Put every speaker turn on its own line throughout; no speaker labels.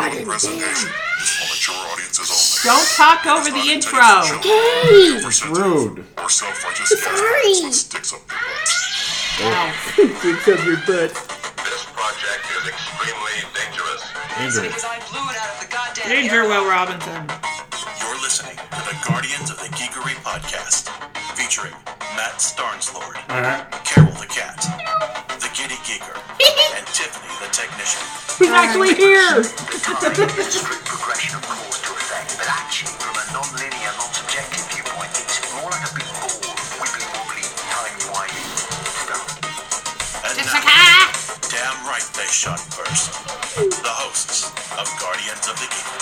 final presentation for mature audiences only.
Don't talk over the intro.
It's rude.
Or self-righteous guys with sticks up your butt.
Sticks up your butt.
This project is extremely dangerous.
Dangerous.
Because I blew it out of the goddamn
Danger,
air.
Will Robinson.
You're listening to the Guardians of the Geekery podcast, featuring Matt Starnslord, Carol the Cat, the Giddy Geeker, and Tiffany the Technician.
Who's actually here?
The time is a strict progression of cause to effect, but actually, from a non-linear, non-subjective viewpoint, it's more like a big ball of wibbly-wobbly, timey-wimey stuff.
And now, damn right they shot first. The hosts of Guardians of the Geekery.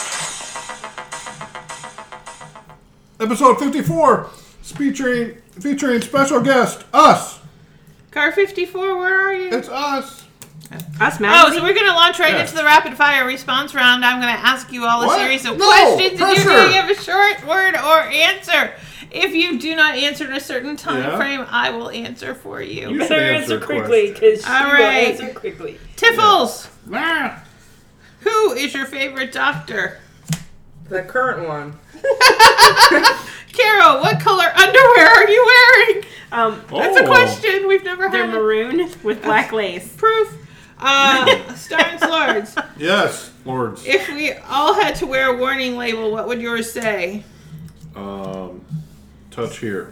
Episode 54, featuring special guest, us.
Car 54, where are you?
It's us.
Us, Matt.
Oh, so we're going to launch right
Yeah.
into the rapid fire response round. I'm going to ask you all a
What?
series of
No,
questions, and you're
pressure.
going to give a short word or answer. If you do not answer in a certain time
Yeah.
frame, I will answer for you.
You should
Better
answer
answer quickly, because she
All
will
right.
answer quickly.
Tiffles,
Ah.
who is your favorite doctor?
The current one.
Carol, what color underwear are you wearing? That's a
Oh.
question. We've never
They're
had
maroon with black lace.
proof. Stars Lords,
Yes, lords.
if we all had to wear a warning label, what would yours say?
Touch here.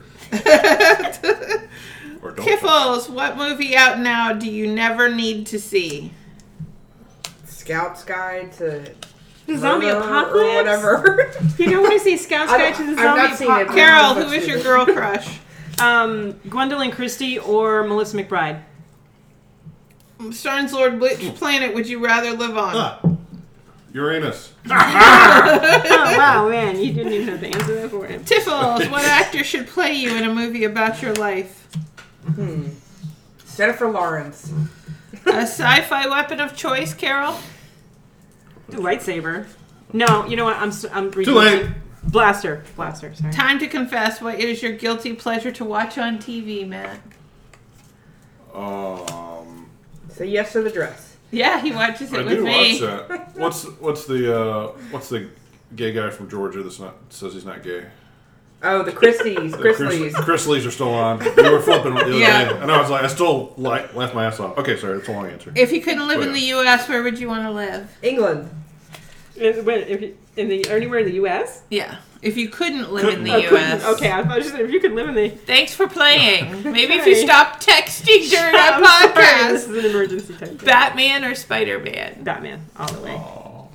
Or don't.
Kiffles, what movie out now do you never need to see?
Scout's Guide to
The zombie
Murder
apocalypse?
or whatever.
You don't want to see Scout's
I
Guide
don't-
to the
I've
Zombie
not seen it.
Apocalypse?
Carol,
that's
who is your
stupid.
girl crush?
Gwendolyn Christie or Melissa McBride?
Starnes Lord, which planet would you rather live on?
Ah. Uranus.
Oh, wow, man. You didn't even have to answer that for him.
Tiffles, what actor should play you in a movie about your life?
Jennifer Lawrence.
A sci-fi weapon of choice, Carol?
The lightsaber. No, you know what? I'm
Too late.
Blaster, sorry.
Time to confess, what is your guilty pleasure to watch on TV, Matt?
Say yes to the dress.
Yeah, he watches it
I
with
do
me.
watch that. What's the gay guy from Georgia that says he's not gay?
Oh, the Christies.
The
Chrisleys.
Chrisleys are still on. We were flipping the other
Yeah.
day, and I still laughed my ass off. Okay, sorry, that's a long answer.
If you couldn't live
Oh,
in
yeah.
the U.S., where would you want to live?
England.
Anywhere in the U.S.?
Yeah. If you couldn't live in the
Couldn't.
U.S.
Okay, I thought you said if you could live in the...
Thanks for playing. Maybe if
Sorry.
you stop texting during our
I'm sorry, this
podcast.
is an emergency type thing.
Batman or Spider-Man?
Batman, all the way.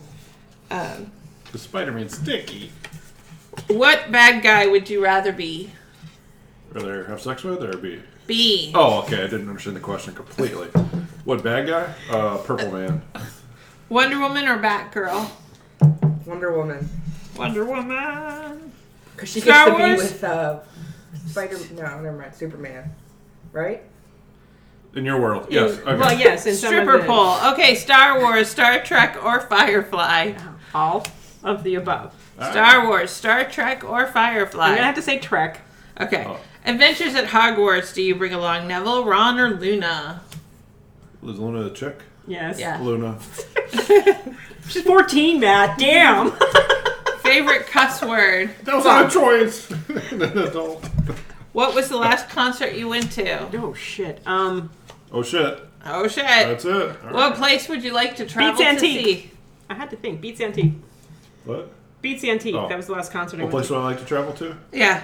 The Spider-Man's sticky.
What bad guy would you rather be?
Rather have sex with or be?
B.
Oh, okay. I didn't understand the question completely. What bad guy? Purple Man.
Wonder Woman or Batgirl?
Wonder Woman.
Wonder Woman.
Because she
Star
gets to be
Wars?
with Spider... No, never mind. Superman. Right?
In your world, yes. Okay.
Well, yes, in some
Stripper
of the,
pole. Okay, Star Wars, Star Trek, or Firefly?
all of the above.
Star Wars, Star Trek, or
I'm
Firefly?
gonna have to say Trek.
Okay.
Oh.
Adventures at Hogwarts. Do you bring along Neville, Ron, or Luna?
Is Luna a chick?
Yes.
Yeah.
Luna.
She's 14, Matt. Damn.
Favorite cuss word?
That was not a choice. An adult.
What was the last concert you went to?
Oh shit.
Oh shit.
Oh shit.
That's it. All right.
What place would you like to travel
Beats
to
Antique.
see?
I had to think. Beats Antique.
What?
Beats Antique.
Oh.
That was the last concert I
What
went
place
to.
would I like to travel to?
Yeah.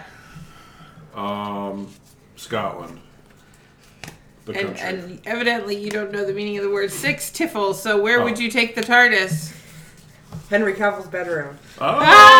Scotland. The country.
And evidently you don't know the meaning of the word six tiffles, so where
Oh.
would you take the TARDIS?
Henry Cavill's bedroom.
Oh.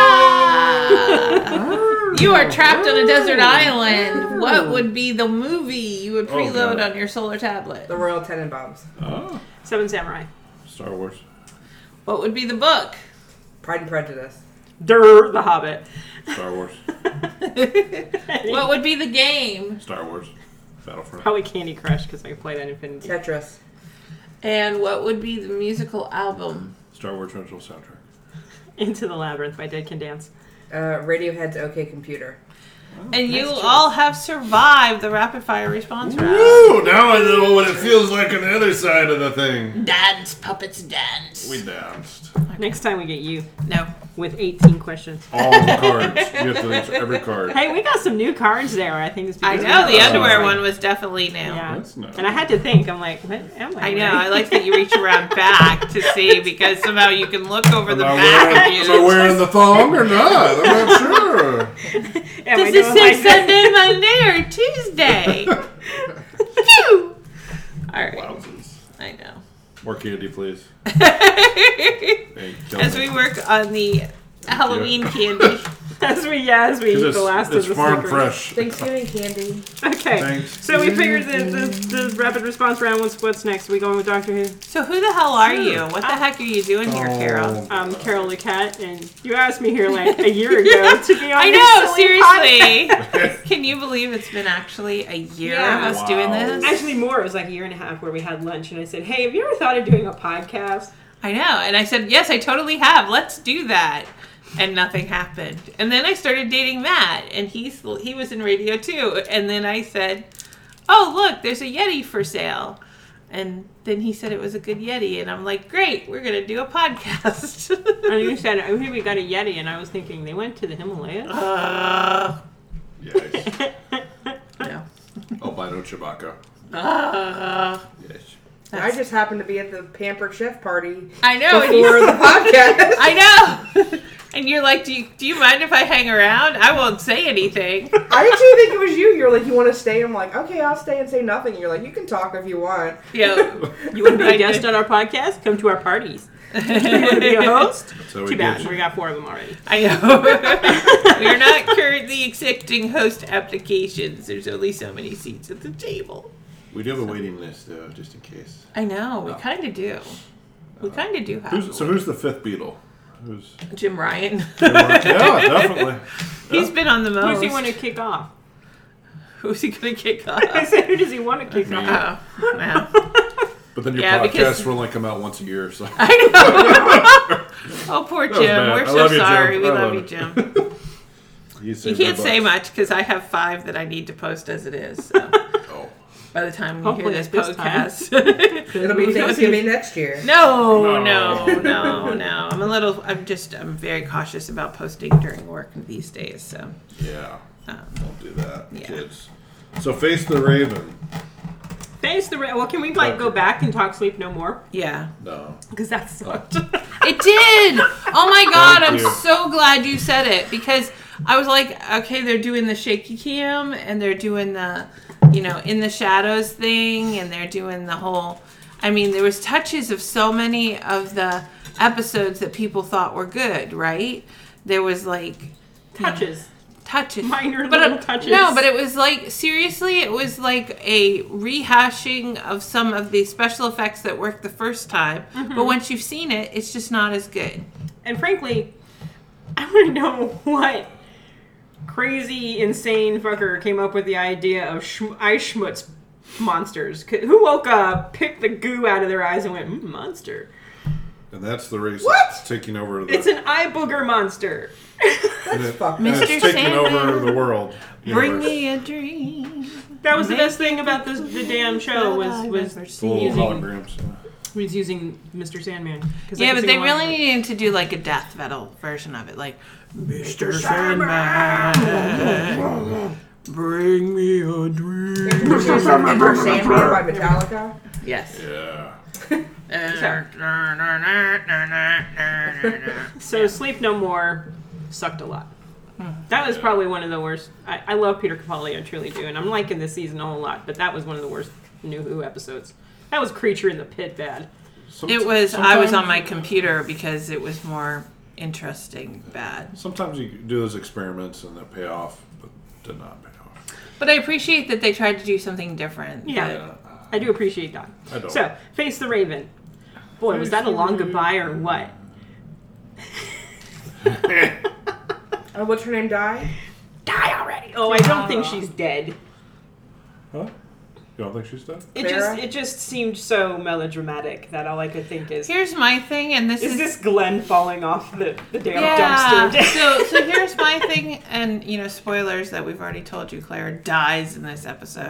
Ah! You are trapped on a desert island. What would be the movie you would preload
God.
on your solar tablet?
The Royal Tenenbaums.
Oh.
Seven Samurai.
Star Wars.
What would be the book?
Pride and Prejudice.
The Hobbit.
Star Wars.
What would be the game?
Star Wars. Battlefront.
Probably Candy Crush because I played that Infinity.
Tetris.
And what would be the musical album?
Star Wars original soundtrack.
Into the Labyrinth by Dead Can Dance.
Radiohead's OK Computer.
And you all have survived the rapid fire response round.
Woo! Now I know what it feels like on the other side of the thing.
Dance, puppets, dance.
We danced.
Next time we get you
No.
with 18 questions.
All the cards. You have to answer every card.
Hey, we got some new cards there. I think it's
I
because
know,
we
the
got-
underwear one was definitely new.
Yeah.
That's nice.
And I had to think. I'm like, what am I?
I know.
wearing?
I like that you reach around back to see because somehow you can look over the
Am
back.
I wearing the thong or not? I'm not sure.
Am I
Does it
doing
say
like this?
Sunday, Monday, or Tuesday? Phew. All right.
Wowzers.
I know.
More candy, please. Hey, kill
As
me.
we work on the Halloween candy.
As we eat the last
it's
of the
farm
Snickers.
fresh.
Thanksgiving candy.
Okay.
Thanks.
So we figured the rapid response round. What's next? We going with Doctor Who?
So who the hell are you? What the heck are you doing here, Carol?
Carol the cat, and you asked me here like a year ago to be on
I
this
know,
silly podcast.
seriously. Can you believe it's been actually a year
Yeah.
of us doing this?
Actually, more. It was like a year and a half where we had lunch, and I said, "Hey, have you ever thought of doing a podcast?"
I know. And I said, yes, I totally have. Let's do that. And nothing happened. And then I started dating Matt, and he was in radio too. And then I said, oh, look, there's a Yeti for sale. And then he said it was a good Yeti. And I'm like, great, we're going to do a podcast.
And you said, "I hear we got a Yeti," and I was thinking they went to the Himalayas.
Yes.
No.
Albino Chewbacca. Yes.
I just happened to be at the Pampered Chef party
I know. And
before the podcast.
I know. And you're like, do you mind if I hang around? I won't say anything.
I actually think it was you. You're like, you want to stay? I'm like, okay, I'll stay and say nothing. And you're like, you can talk if you want.
You know,
You want to be
I
a guest
did.
on our podcast? Come to our parties. You want to be a host?
how we
Too bad.
get you.
We got 4 of them already.
I know. We are not currently accepting host applications. There's only so many seats at the table.
We do have a waiting list, though, just in case.
I know. We kind of do. We kind of do have.
Who's the fifth Beatle? Who's?
Jim Ryan.
Yeah, definitely.
He's been on the
Who
most.
does he want to kick off?
Who's he going to kick
I
off?
said, who does he want to kick off?
Oh, wow.
But then your
Yeah,
podcast
because-
will only come out once a year, so.
I know. Oh, poor
was
Jim.
bad.
We're
I
so
love you, Jim.
sorry. We
I
love
love
you,
it.
Jim. You
saved
can't
our
say
butts.
much because I have 5 that I need to post as it is. So.
Oh.
By the time you
Hopefully
hear this
it's this time.
podcast.
It'll be Thanksgiving next year.
No. I'm very cautious about posting during work these days. So,
Yeah. Don't do that,
yeah.
kids. So face the Raven.
Face the well, can we go back and talk Sleep No More?
yeah.
No.
Because that sucked.
It did. Oh my God.
Thank
I'm
you.
so glad you said it because I was like, okay, they're doing the shaky cam and they're doing the, in the shadows thing and they're doing the whole, there was touches of so many of the episodes that people thought were good, right? There was like
Touches. Minor
but
little touches.
No, but it was like, seriously, it was like a rehashing of some of the special effects that worked the first time.
Mm-hmm.
But once you've seen it, it's just not as good.
And frankly, I want to know what crazy, insane fucker came up with the idea of ice schmutz monsters. Who woke up, picked the goo out of their eyes, and went, monster.
And that's the race
What?
that's taking over the...
It's an eye booger monster.
and it-
fucked
and
up.
it's
Mr.
taking over
Sandman.
the world.
Bring
universe.
me a dream.
That was the best thing about the damn show was
Full
using
holograms.
using Mr. Sandman. 'Cause I
Yeah,
could
but
sing
they
along
really
with it.
needed to do like a death metal version of it. Like, Mr. Sandman, bring me a dream.
Enter Sandman by Metallica.
Yes.
Yeah.
So Sleep No More sucked a lot. That was probably one of the worst. I love Peter Capaldi, I truly do, and I'm liking this season a whole lot. But that was one of the worst New Who episodes. That was Creature in the Pit bad.
It was, I was on my computer because it was more interesting bad.
Sometimes you do those experiments and they pay off, but did not pay off.
But I appreciate that they tried to do something different.
Yeah, I do appreciate that.
I don't.
So Face the Raven. Boy, was that a long goodbye or what?
Oh, what's her name? Die?
Die already! Oh, I don't think she's dead.
Huh? You don't think she's dead?
It just seemed so melodramatic that all I could think is,
Here's my thing, and this
is
is
this Glenn falling off the damn
yeah.
dumpster?
so here's my thing, and spoilers that we've already told you. Clara dies in this episode.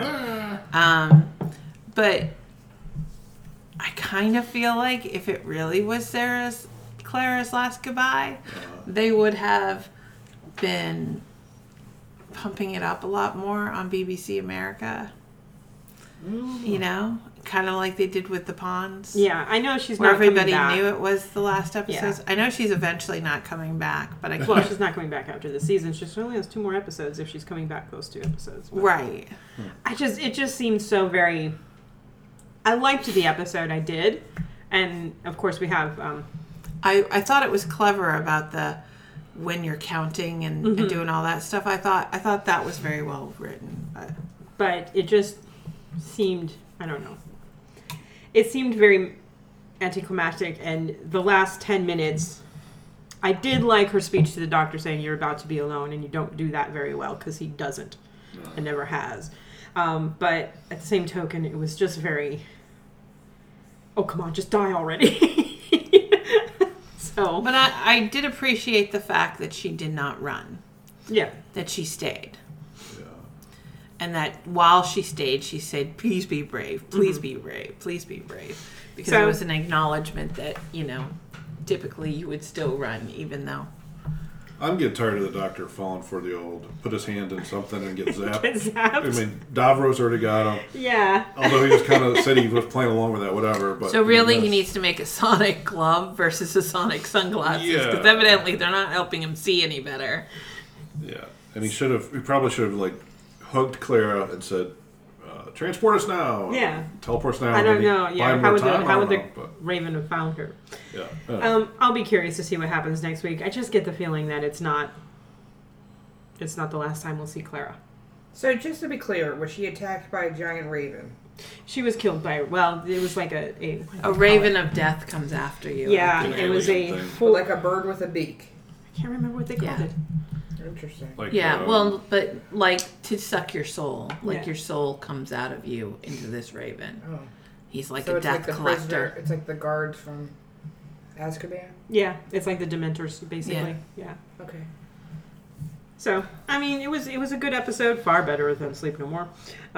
But I kind of feel like if it really was Clara's last goodbye, they would have been pumping it up a lot more on BBC America. Kind of like they did with the Ponds.
Yeah, I know she's
where
not coming
everybody
back.
knew it was the last episode.
Yeah.
I know she's eventually not coming back, but
Well, she's not coming back after the season. She only has 2 more episodes if she's coming back those 2 episodes. But
right.
it just seemed so very... I liked the episode, I did. And, of course, we have...
I thought it was clever about the when you're counting and doing all that stuff. I thought that was very well written.
But it just seemed... I don't know. It seemed very anticlimactic, and the last 10 minutes... I did like her speech to the doctor saying you're about to be alone, and you don't do that very well, because he doesn't and never has. But at the same token, it was just very... Oh, come on, just die already.
But I did appreciate the fact that she did not run.
Yeah.
That she stayed.
Yeah.
And that while she stayed, she said, please be brave. Please be brave. Please be brave. Because it was an acknowledgement that, typically you would still run, even though...
I'm getting tired of the doctor falling for the old, put his hand in something and get zapped.
Get zapped.
I mean, Davros already got him.
Yeah.
Although he just kind of said he was playing along with that, whatever. But
so really he needs to make a sonic glove versus a sonic sunglasses. Because evidently they're not helping him see any better.
Yeah. And he probably should have, hugged Clara and said, transport us now.
Yeah.
Teleport us now.
I don't know. Yeah. How would the
but...
Raven have found her?
Yeah.
I'll be curious to see what happens next week. I just get the feeling that it's not the last time we'll see Clara.
So just to be clear, was she attacked by a giant raven?
She was killed by, it was like a
raven of death comes after you.
Yeah, it was
like a bird with a beak.
I can't remember what they called it.
Interesting.
But to suck your soul. Your soul comes out of you into this raven.
Oh.
He's like
so
a death collector.
It's like the guards from Azkaban?
Yeah, it's like the Dementors, basically. Yeah.
Okay.
So, I mean, it was a good episode, far better than Sleep No More.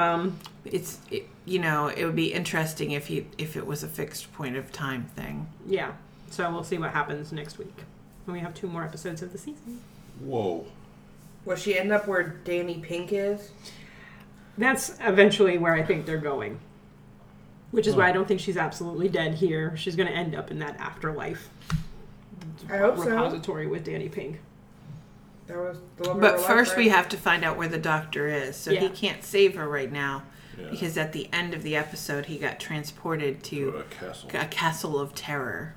It would be interesting if it was a fixed point of time thing.
Yeah. So we'll see what happens next week when we have 2 more episodes of the season.
Whoa.
Will she end up where Danny Pink is?
That's eventually where I think they're going. Which is why I don't think she's absolutely dead here. She's going to end up in that afterlife
I hope
repository with Danny Pink.
That was the love
But first we have to find out where the doctor is. So he can't save her right now.
Yeah.
Because at the end of the episode, he got transported to a castle of terror.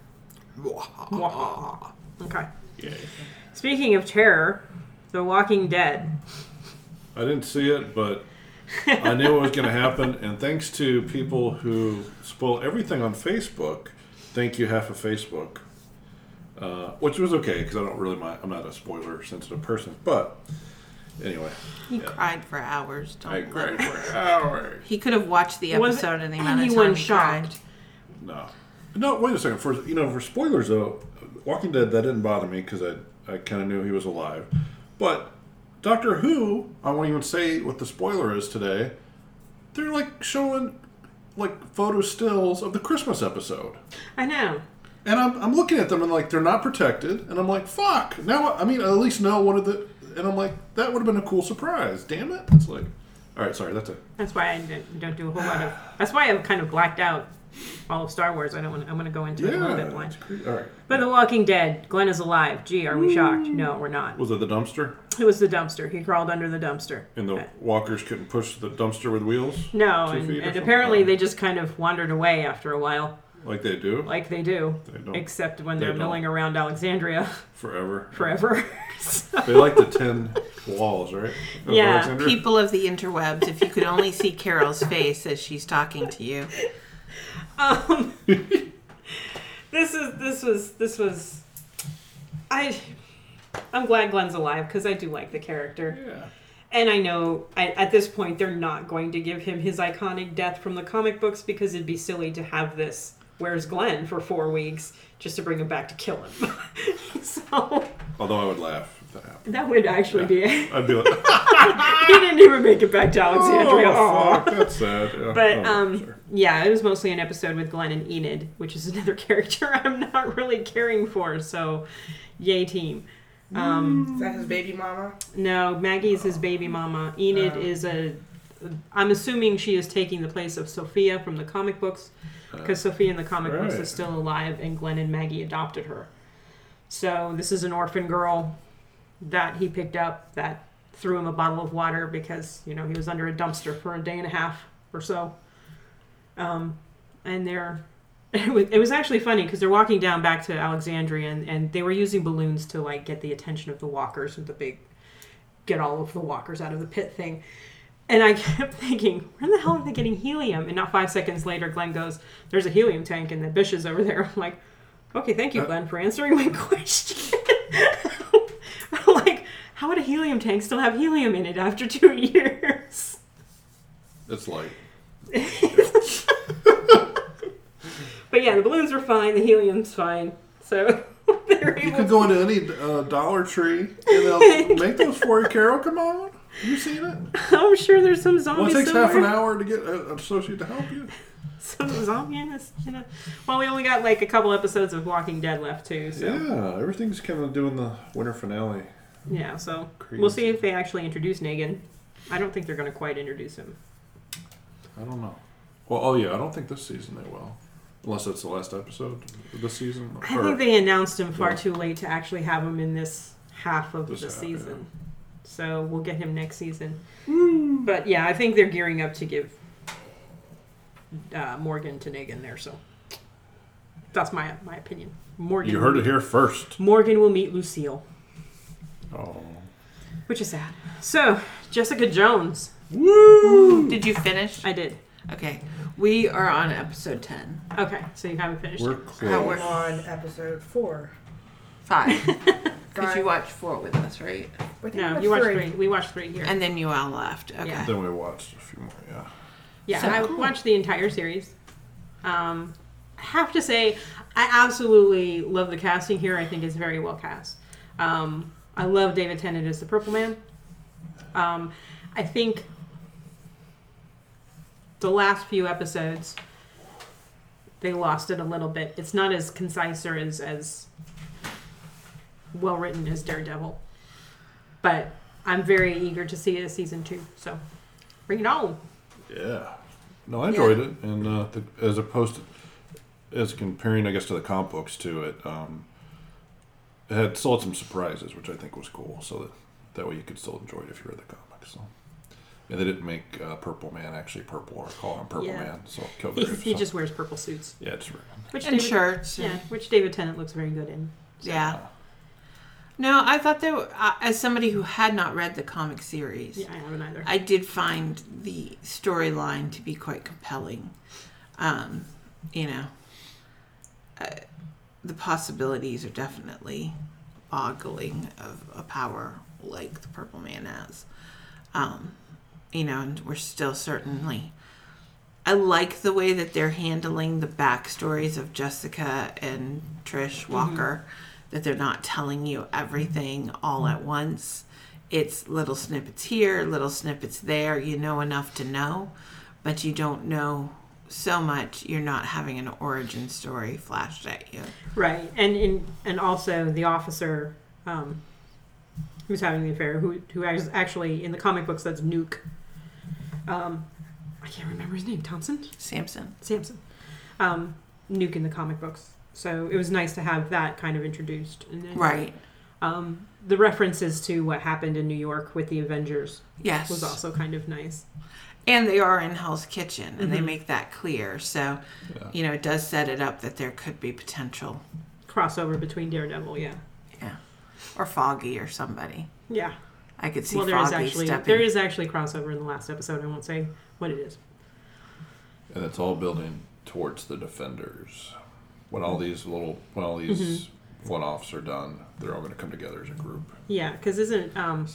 Okay.
Yay.
Speaking of terror, The Walking Dead.
I didn't see it, but I knew it was going to happen. And thanks to people who spoil everything on Facebook, thank you, half of Facebook, which was okay because I don't really mind. I'm not a spoiler-sensitive person. But anyway.
He cried for hours.
I cried for hours.
He could have watched the episode and the amount of time he cried.
No, wait a second. For spoilers, though, Walking Dead, that didn't bother me because I kind of knew he was alive. But Doctor Who, I won't even say what the spoiler is today, they're showing photo stills of the Christmas episode.
I know.
And I'm looking at them and they're not protected. And I'm like, fuck. Now, I mean, I at least know one of the... And I'm like, that would have been a cool surprise. Damn it. It's all right, sorry, that's it.
That's why I don't do a whole lot of... That's why I've kind of blacked out all of Star Wars. I'm going to go into it a little bit blind.
All right.
But The Walking Dead, Glenn is alive. Gee, are we shocked? No, we're not.
Was it the dumpster?
It was the dumpster. He crawled under the dumpster.
And the walkers couldn't push the dumpster with wheels?
No, and apparently they just kind of wandered away after a while.
Like they do?
Like they do.
They don't.
Except when they're milling around Alexandria.
Forever.
So.
They like the 10 walls, right?
Yeah.
People of the interwebs, if you could only see Carol's face as she's talking to you.
This was. I'm glad Glenn's alive because I do like the character.
Yeah.
And I know at this point they're not going to give him his iconic death from the comic books because it'd be silly to have this "Where's Glenn" for 4 weeks just to bring him back to kill him. So
Although I would laugh if that happened.
that would actually be it.
I'd be like,
He didn't even make it back to Alexandria.
oh,
Aw.
fuck, that's sad. Yeah.
But
Sure.
yeah, it was mostly an episode with Glenn and Enid, which is another character I'm not really caring for. So, yay team.
Is that his baby mama?
No, Maggie's his baby mama. Enid is I'm assuming she is taking the place of Sophia from the comic books, because Sophia in the comic books
Right.
is still alive, and Glenn and Maggie adopted her. So this is an orphan girl that he picked up that threw him a bottle of water because, he was under a dumpster for a day and a half or so. And it was actually funny because they're walking down back to Alexandria and they were using balloons to like get the attention of the walkers with the big get all of the walkers out of the pit thing. And I kept thinking, where the hell are they getting helium? And not 5 seconds later, Glenn goes, there's a helium tank in the bushes over there. I'm like, okay, thank you, Glenn, for answering my question. I'm like, how would a helium tank still have helium in it after 2 years?
It's light.
But yeah, the balloons were fine, the helium's fine. So they're
You
able
could go into any Dollar Tree and they'll make those for you, Carol. Come on. Have you seen it?
I'm sure there's some
Well,
zombies
it takes
somewhere.
half an hour to get an associate to help you.
Some zombie in this, Well, we only got like a couple episodes of Walking Dead left too, so
Yeah, everything's kind of doing the winter finale.
yeah. So
Crazy.
we'll see if they actually introduce Negan. I don't think they're going to quite introduce him.
I don't know. Well, I don't think this season they will. Unless that's the last episode of this season.
I think they announced him far
Yeah.
too late to actually have him in this half of
This
the
half,
season. So we'll get him next season. But yeah, I think they're gearing up to give Morgan to Negan there. So that's my opinion. Morgan.
You heard it here first.
Morgan will meet Lucille,
Oh.
which is sad. So Jessica Jones.
Woo!
Did you finish?
I did.
Okay. We are on episode 10.
Okay, so you haven't finished
We're
it.
How
close.
we're-
On episode 4.
5. Because you
Five.
watched 4 with us, right?
I think
No,
that's
you watched
3.
3. We watched 3 here.
And then you all left. Okay.
Yeah.
Then we watched a few more, yeah.
Yeah,
So
I
cool.
watched the entire series. I have to say, I absolutely love the casting here. I think it's very well cast. I love David Tennant as the Purple Man. I think the last few episodes, they lost it a little bit. It's not as concise or as well written as Daredevil. But I'm very eager to see it as season 2. So bring it on.
Yeah. No, I enjoyed it. And as opposed to, as comparing, I guess, to the comic books too, it still had some surprises, which I think was cool. So that way you could still enjoy it if you read the comics. So. And they didn't make Purple Man actually purple or call him Purple
Yeah.
Man. So Kilgrave.
He just wears purple suits.
Yeah, it's right.
Which
And shirts.
Yeah, which David Tennant looks very good in.
Yeah. No, I thought there were, as somebody who had not read the comic series,
Yeah, I haven't either.
I did find the storyline to be quite compelling. The possibilities are definitely boggling of a power like the Purple Man has. And we're still certainly... I like the way that they're handling the backstories of Jessica and Trish Walker, that they're not telling you everything all at once. It's little snippets here, little snippets there. You know enough to know, but you don't know so much. You're not having an origin story flashed at you.
Right, and also the officer who's having the affair, who is actually in the comic books, that's Nuke. I can't remember his name. Thompson?
Samson.
Nuke in the comic books. So it was nice to have that kind of introduced. And then,
Right.
The references to what happened in New York with the Avengers
Yes.
was also kind of nice.
And they are in Hell's Kitchen, and they make that clear. So, it does set it up that there could be potential.
Crossover between Daredevil, yeah.
Yeah. Or Foggy or somebody.
Yeah.
I could see
Well,
Foggy stepping.
there is actually crossover in the last episode. I won't say what it is.
And it's all building towards the Defenders. When all these one-offs are done, they're all going to come together as a group.
Yeah, because isn't
So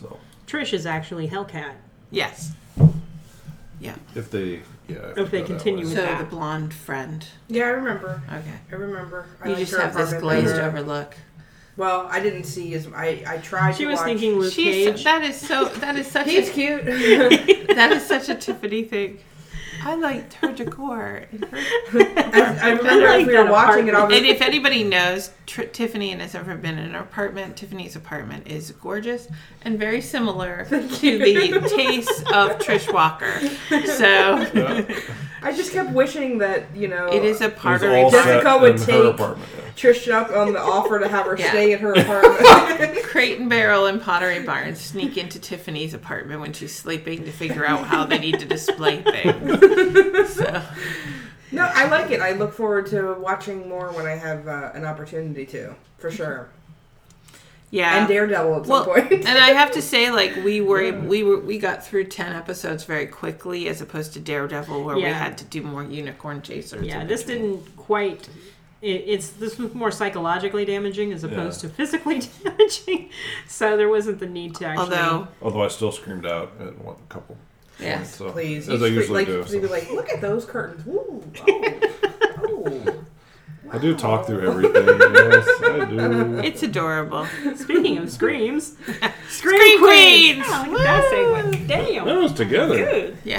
Trish is actually Hellcat.
Yes. Yeah.
If they
continue with
So
that.
the blonde friend.
Yeah, I remember.
Okay.
I remember. I
You
liked
just
her
have this
apartment
glazed
better.
over look.
Well, I didn't see as I tried.
She
to
was
watch.
thinking Luke
She's
Cage.
that is such
He's
a
cute.
that is such a Tiffany thing. I liked her decor. And her
I remember
like
if we
that
were watching it. I was
And if anybody knows, Tiffany and has ever been in an apartment, Tiffany's apartment is gorgeous and very similar to the taste of Trish Walker. So
I just kept wishing that
it is a
It was
pottery
all
barn.
Jessica
set
would
in her
take-
apartment. Yeah.
Trish up on the offer to have her
Yeah.
stay at her apartment.
Crate and Barrel and Pottery Barn sneak into Tiffany's apartment when she's sleeping to figure out how they need to display things. So,
No, I like it. I look forward to watching more when I have an opportunity to, for sure.
yeah.
And Daredevil at some point.
And I have to say, like, we got through 10 episodes very quickly, as opposed to Daredevil, where we
Yeah.
had to do more unicorn chasers.
Yeah,
in
this
between.
didn't quite. This was more psychologically damaging as opposed to physically damaging. So there wasn't the need to actually.
Although I still screamed out at one couple.
Yeah.
points, so,
Please.
as I usually do.
You'd
So.
be like, look at those curtains. Ooh. Oh.
I do talk through everything. Yes, I do.
It's adorable.
Speaking of screams,
Scream Queens!
Oh, look at that segue. Damn.
That was together.
Good.
Yeah.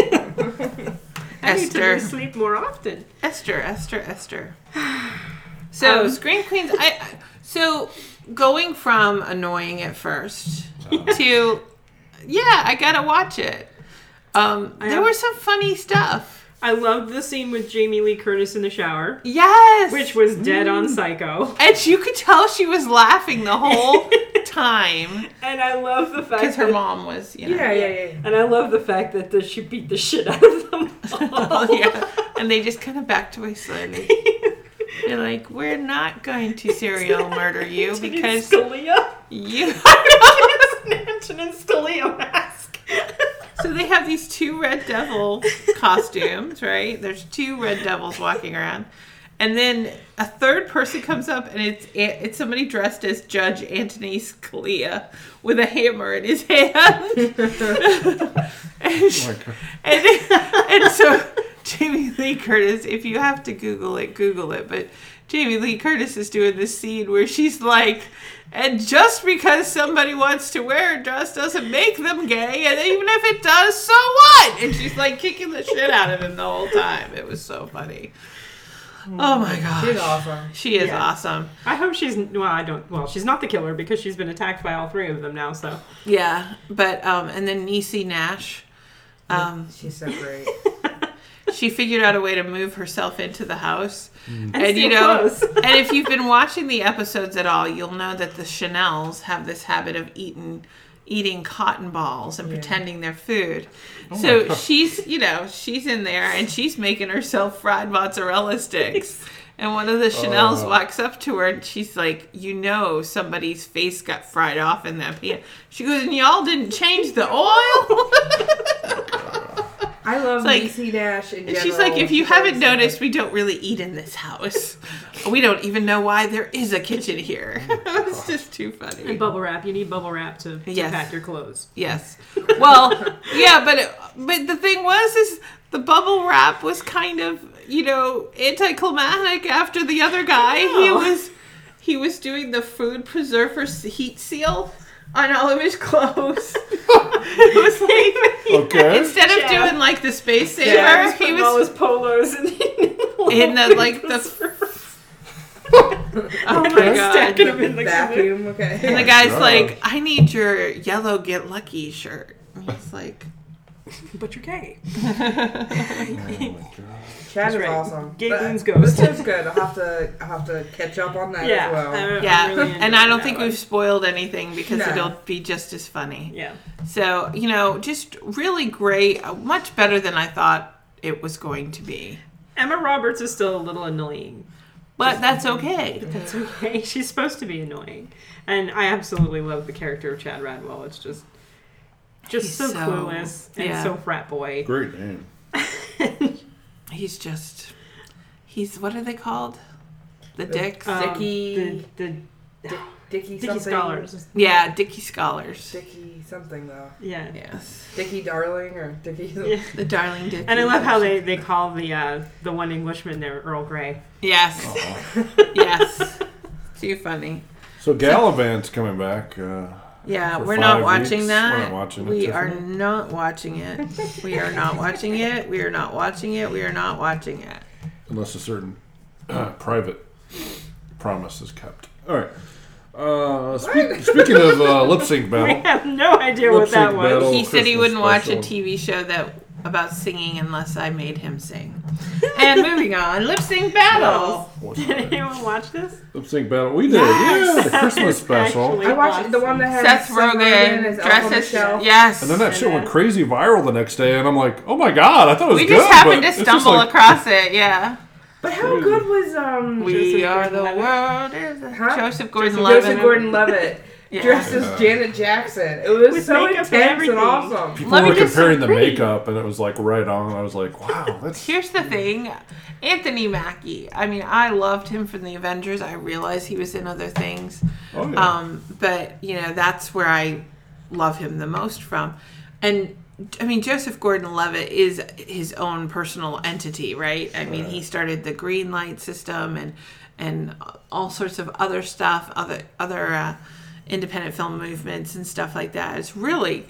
I need to
Esther.
sleep more often.
Esther. So, Scream Queens, so going from annoying at first to, yeah, I gotta watch it. There was some funny stuff.
I loved the scene with Jamie Lee Curtis in the shower,
Yes!
which was dead on Psycho.
And you could tell she was laughing the whole time.
And I love the fact
Because her
that-
mom was,
Yeah.
And I love the fact that she beat the shit out of them all.
Yeah. And they just kind of backed away slowly. They're like, we're not going to serial murder you because
Scalia.
you...
Antonin Scalia mask.
So they have these two Red Devil costumes, right? There's two Red Devils walking around. And then a third person comes up, and it's somebody dressed as Judge Anthony Scalia with a hammer in his hand. and so Jamie Lee Curtis, if you have to Google it, but Jamie Lee Curtis is doing this scene where she's like, and just because somebody wants to wear a dress doesn't make them gay, and even if it does, so what? And she's like kicking the shit out of him the whole time. It was so funny. Oh my gosh.
She's awesome.
She is
Yeah.
awesome.
I hope she's she's not the killer because she's been attacked by all three of them now. So
Yeah, but and then Niecy Nash,
She's so great.
she figured out a way to move herself into the house.
and
And you
steal
know,
clothes.
and if you've been watching the episodes at all, you'll know that the Chanels have this habit of eating cotton balls and pretending they're food. So she's in there and she's making herself fried mozzarella sticks. And one of the Chanels walks up to her and she's like, somebody's face got fried off in that pan. She goes, and y'all didn't change the oil?
I love
like-
Niecy Nash in
And
general.
she's like, if you
She's
haven't
always
noticed, we don't really eat in this house. We don't even know why there is a kitchen here. It's just too funny.
And bubble wrap. You need bubble wrap to
Yes.
pack your clothes.
Yes. Well, yeah, but the thing is the bubble wrap was kind of, anticlimactic after the other guy. He was doing the food preserver heat seal on all of his clothes. It was like,
Okay.
instead of
Yeah.
doing like the space saver,
Yeah,
he
all
was
his polos
in the like the. Oh my god!
stacking them in the
vacuum. Okay.
And the guy's
God.
like, "I need your yellow Get Lucky shirt." And he's like,
But you're gay.
Chad is
right.
awesome.
Galen's
But
Ghost.
This is good. I'll have to catch up on that
Yeah.
as well.
"Yeah,"
I'm really
and I don't
enjoying
think
that
we've spoiled anything because
No.
it'll be just as funny.
Yeah.
So just really great, much better than I thought it was going to be.
Emma Roberts is still a little annoying.
But that's okay.
That's okay. She's supposed to be annoying. And I absolutely love the character of Chad Radwell. It's just
He's
so
so-
clueless and
yeah.
so frat boy.
Great name.
He's what are they called? The dicks.
Dicky.
The
Dickie
Dickie
something.
Scholars.
Yeah, Dickie Scholars.
Dickie something though.
Yeah.
Yes.
Dickie Darling or Dickie.
Yeah.
The Darling Dickie.
And I love how they call the one Englishman there Earl Grey.
Yes. Yes. Too funny.
So Gallivant's coming back.
Yeah,
For
we're not
5
watching
weeks.
that.
We're not watching it,
We are
Tiffany?
not watching it. We are not watching it. We are not watching it. We are not watching it.
Unless a certain private promise is kept. All right. Speaking of lip sync
I
battle,
have no idea what that
Lip-sync
was.
battle.
He said he
Christmas
wouldn't watch a
special.
TV show about singing unless I made him sing. And moving on, lip sync battle.
Did anyone watch this?
lip sync battle. We did.
Yes.
Yeah, the Christmas special.
Actually-
I watched the one that had
Seth Rogen
as Elf
dressed
on the
as
Shelf.
yes.
And then that shit went crazy viral the next day, and I'm like, oh my god, I thought it was
we
good.
just happened
but
to
it's just
stumble
like-
across it. Yeah.
But how good was
We
Joseph
are the
Gordon-Levitt?
world.
Huh?
Joseph Gordon-Levitt.
Joseph Gordon-Levitt
Yeah.
dressed as Janet Jackson. It was
With
so
makeup
intense
and
and
everything.
awesome.
People
Let me
were
just
comparing the
agree.
makeup, and it was like right on. I was like, wow, that's.
Here's the thing, Anthony Mackie. I mean, I loved him from the Avengers. I realized he was in other things.
Oh, yeah.
But that's where I love him the most from. And I mean, Joseph Gordon-Levitt is his own personal entity, right? I mean, he started the green light system and all sorts of other stuff, other independent film movements and stuff like that. It's really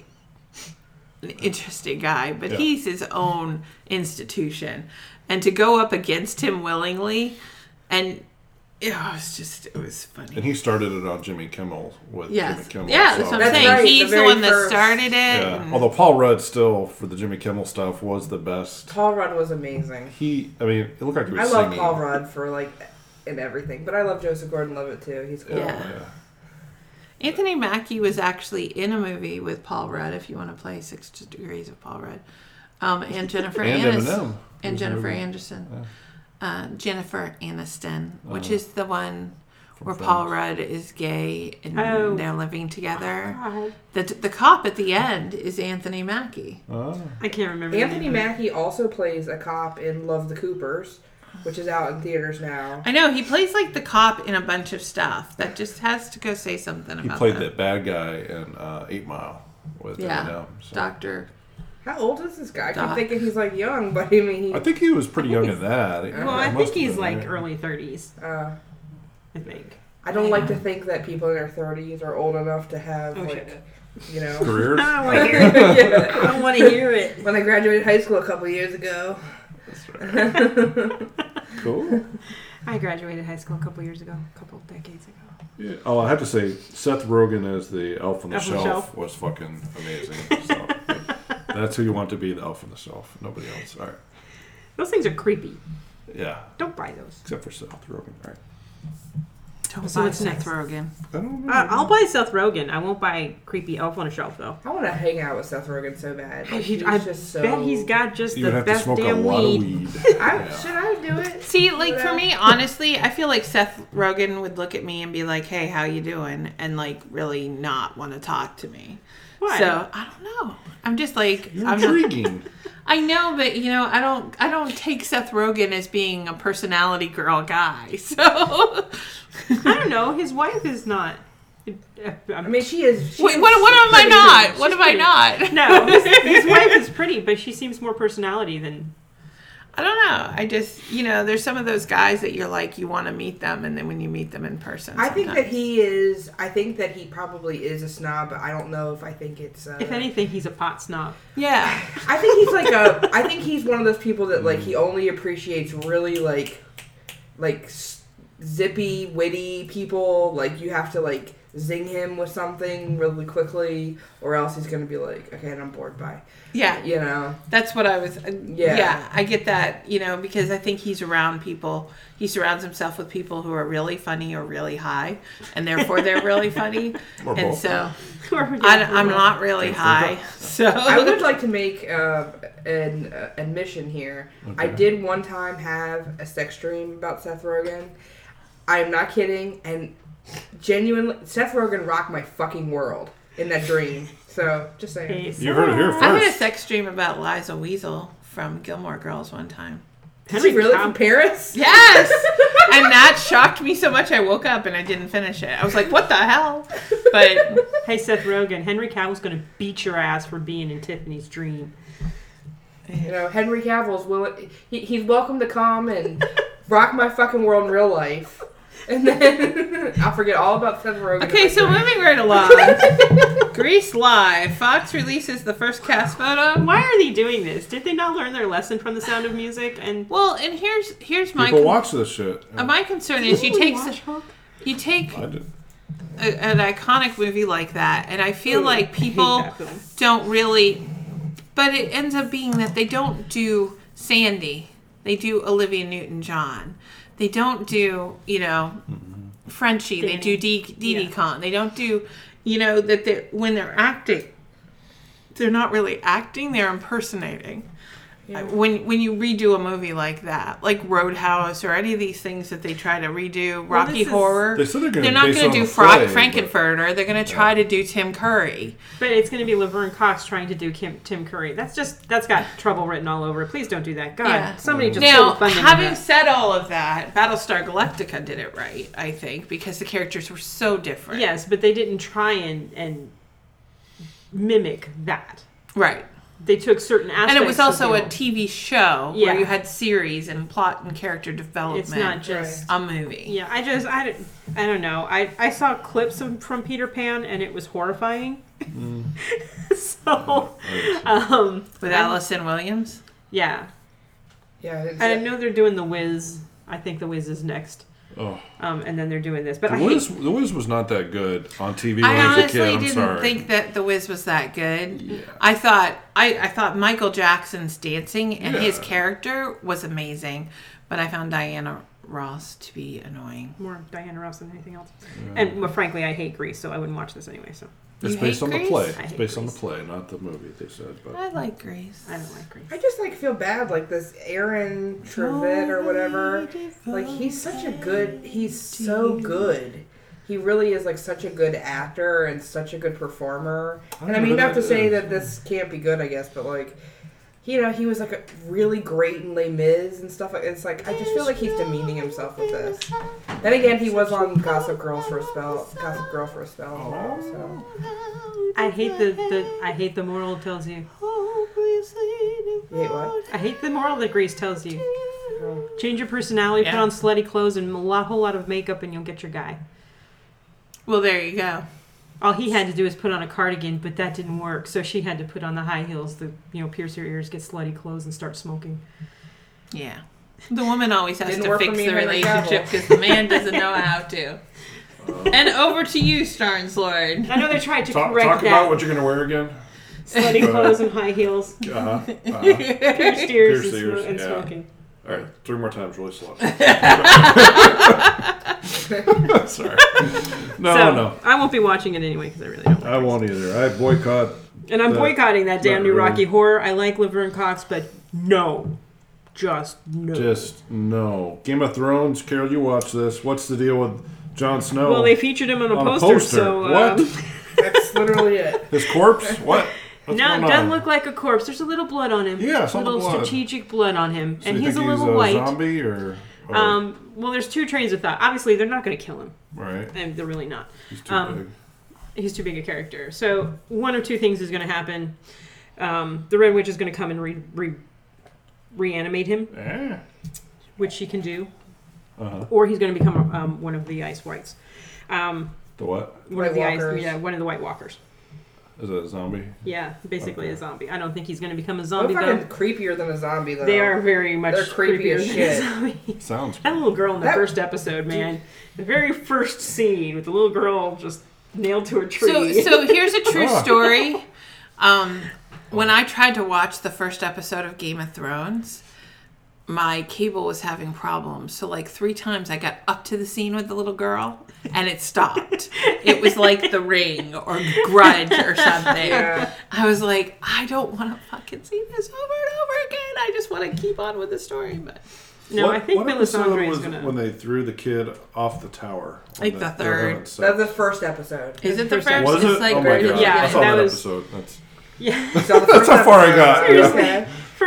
an interesting guy, but
Yeah.
he's his own institution. And to go up against him willingly, and it was funny.
And he started it on Jimmy Kimmel with Jimmy
Yes.
Kimmel.
Yeah,
so-
that's what I'm
That's
saying.
right,
He's
the
the
very
one that
first.
started it.
Yeah.
and-
Although Paul Rudd still, for the Jimmy Kimmel stuff, was the best.
Paul Rudd was amazing.
It looked like he
I
was
love
singing.
Paul Rudd for and everything, but I love Joseph Gordon-Levitt too. He's cool.
Yeah. Anthony Mackie was actually in a movie with Paul Rudd, if you want to play 6 Degrees of Paul Rudd. And Jennifer
And
Aniston.
Eminem.
And
was
Jennifer
in a movie.
Anderson. Jennifer Aniston, which is the one where
Friends.
Paul Rudd is gay and
Oh.
they're living together.
God.
The cop at the end is Anthony Mackie.
Oh.
I can't remember. the
Anthony
name.
Mackie also plays a cop in Love the Coopers, which is out in theaters now.
I know, he plays like the cop in a bunch of stuff. That just has to go say something
He
about
played
that.
that bad guy in 8 Mile with
Yeah,
Eminem. So.
Doctor.
How old is this guy? I
Doc.
keep thinking he's like young, but I mean,
I think he was pretty young in that.
Well, I
Must
think
have
he's
been,
like
yeah.
early 30s.
I
think.
don't like to think that people in their 30s are old enough to have
Oh,
like,
shit.
you know.
Careers?
I don't want to hear it.
Yeah.
I don't want to hear it.
When I graduated high school a couple years ago.
Cool.
I graduated high school a couple years ago, a couple decades ago.
Yeah. Oh, I have to say, Seth Rogen as the Elf on the
Elf on the
Shelf
Shelf.
was fucking amazing. So, that's who you want to be, the Elf on the Shelf. Nobody else. All right.
Those things are creepy.
Yeah.
Don't buy those.
Except for Seth Rogen. All right.
Don't
So
buy
what's
Seth
next?
Rogen.
I don't know.
I'll buy Seth Rogen. I won't buy creepy Elf on a Shelf though.
I want to hang out with Seth Rogen so bad. Like, he's
I
just so.
bet he's got just
You would
the
have to
best
smoke a
damn
lot
weed.
of weed.
Should
Yeah.
I do it?
See, like for me, honestly, I feel like Seth Rogen would look at me and be like, "Hey, how you doing?" and like really not want to talk to me.
Why?
So I don't know. I'm just like
You're
I'm not,
intriguing.
I know, but I don't take Seth Rogen as being a personality girl guy. So
I don't know. His wife is not.
I mean, she is.
Wait, what am I not? What am I not?
No, his wife is pretty, but she seems more personality than.
I don't know. I just, there's some of those guys that you're like, you want to meet them, and then when you meet them in person,
I think that
sometimes-
he is. I think that he probably is a snob, but I don't know if I think it's.
If anything, he's a pot snob.
Yeah.
I think he's like a. I think he's one of those people that like he only appreciates really like zippy, witty people. Like you have to like zing him with something really quickly, or else he's gonna be like, okay, and I'm bored. Bye.
Yeah.
You know.
That's what I was.
Yeah.
Yeah, I get that. Because I think he's around people. He surrounds himself with people who are really funny or really high, and therefore they're really funny.
Or
And
both.
so I'm not really high. So
I would like to make an admission here. I
Okay.
did one time have a sex dream about Seth Rogen. I am not kidding, and genuinely, Seth Rogen rocked my fucking world in that dream. So, just saying.
You heard it here
I had a
first.
sex dream about Liza Weasel from Gilmore Girls one time.
Is he really from Paris?
Yes, and that shocked me so much I woke up and I didn't finish it. I was like, what the hell? But
Hey, Seth Rogen, Henry Cavill's going to beat your ass for being in Tiffany's dream.
You know, Henry Cavill's willing. He's welcome to come and rock my fucking world in real life. And then I'll forget all about Seth Rogen.
okay, so moving right along. Grease Live. Fox releases the first cast photo.
Why are they doing this? Did they not learn their lesson from The Sound of Music? And
Well, and here's my
People watch this shit.
my concern is you take
I did.
an iconic movie like that, and I feel like people
that film.
don't really. But it ends up being that they don't do Sandy. They do Olivia Newton-John. They don't do, Frenchie. They do Dee Con. They don't do, that when they're acting, they're not really acting. They're impersonating. Yeah. When you redo a movie like that, like Roadhouse or any of these things that they try to redo, Rocky Horror,
They said
they're not going to do Frankenfurter. They're going to try to do Tim Curry.
But it's going to be Laverne Cox trying to do Tim Curry. That's got trouble written all over it. Please don't do that. God, somebody just
now,
pulled funding.
having said all of that, Battlestar Galactica did it right, I think, because the characters were so different.
Yes, but they didn't try and mimic that.
Right.
They took certain aspects.
And it was also
of
a TV show
Yeah.
where you had series and plot and character development.
It's not just
a movie.
Yeah, I don't know. I saw clips from Peter Pan and it was horrifying. So,
With Allison Williams.
yeah.
Yeah,
I know they're doing The Wiz. I think The Wiz is next.
Oh.
And then they're doing this. But
The Wiz was not that good on TV when
I
I was a kid.
honestly
I'm
didn't
sorry.
think that The Wiz was that good.
Yeah.
I thought Michael Jackson's dancing and his
Yeah.
character was amazing, but I found Diana Ross to be annoying.
more Diana Ross than anything else. And well, frankly, I hate Grease, so I wouldn't watch this anyway. So
It's
You
based
hate
on the
Grease?
play.
I
It's
hate
based on the
Grease.
play, not the movie, they said. But
I like Grease.
I don't like Grease.
I just feel bad, like this Aaron Trevitt or whatever. Like he's so good. He really is like such a good actor and such a good performer. And I mean, not to say that this can't be good, I guess, but like, he was like a really great in Les Mis and stuff. It's like I just feel like he's demeaning himself with this. Then again, he was on Gossip Girl for a spell as well. So
I hate I hate the moral it tells you.
you hate what?
I hate the moral that Grease tells you. Change your personality, put on slutty clothes, and a whole lot of makeup, and you'll get your guy.
Well, there you go.
All he had to do was put on a cardigan, but that didn't work. So she had to put on the high heels, pierce her ears, get slutty clothes, and start smoking.
Yeah. The woman always has
Didn't
to
work for
fix
me
the
and Henry
relationship
Cavill.
because the man doesn't know how to. And over to you, Starnes Lord.
I know they tried to
talk
correct that.
about what you're going to wear again.
Slutty clothes and high heels, pierced ears, and
yeah.
smoking.
All right, 3 more times, really slow. Sorry. No.
I won't be watching it anyway because I really don't.
I won't either. I boycott.
And I'm boycotting that damn new
really.
Rocky Horror. I like Laverne Cox, but no. Just no.
Just no. Game of Thrones, Carol, you watch this. What's the deal with Jon Snow?
Well, they featured him on a
on
poster,
a
so...
What?
That's literally it.
His corpse? What? What's
no, it
going
doesn't
on?
look like a corpse. There's a little blood on him.
Yeah, some
little
blood.
strategic blood on him.
So
and
you
he's a
think
little white.
Zombie or
Well, there's two trains of thought. Obviously, they're not going to kill him.
right?
And they're really not.
He's too big.
He's too big a character. So one of two things is going to happen. The Red Witch is going to come and reanimate him,
Yeah.
which she can do.
Uh-huh.
Or he's going to become one of the Ice Whites.
The what?
One of the
White Walkers.
one of the White Walkers.
Is it a zombie?
Yeah, basically
Okay.
a zombie. I don't think he's going to become a
They're
zombie
fucking
though.
creepier than a zombie, though.
They are very much
They're creepy
creepier
as
than
shit.
a zombie.
Sounds
That little girl in the
That-
first episode, man. The very first scene with the little girl just nailed to a tree.
So here's a true story. When I tried to watch the first episode of Game of Thrones, my cable was having problems. So like 3 times I got up to the scene with the little girl and it stopped. It was like The Ring or Grudge or something.
Yeah.
I was like, I don't want to fucking see this over and over again. I just want to keep on with the story. But
no, I think
what episode
Melisandre is
was
going
when
to...
they threw the kid off the tower?
Like the third.
That's the first episode.
is it the
First
first?
Was it?
It's like
Oh my god!
Yeah,
I saw
that
that
was-
episode. That's
Yeah.
So the first
how far I got.
episode.
Yeah.
First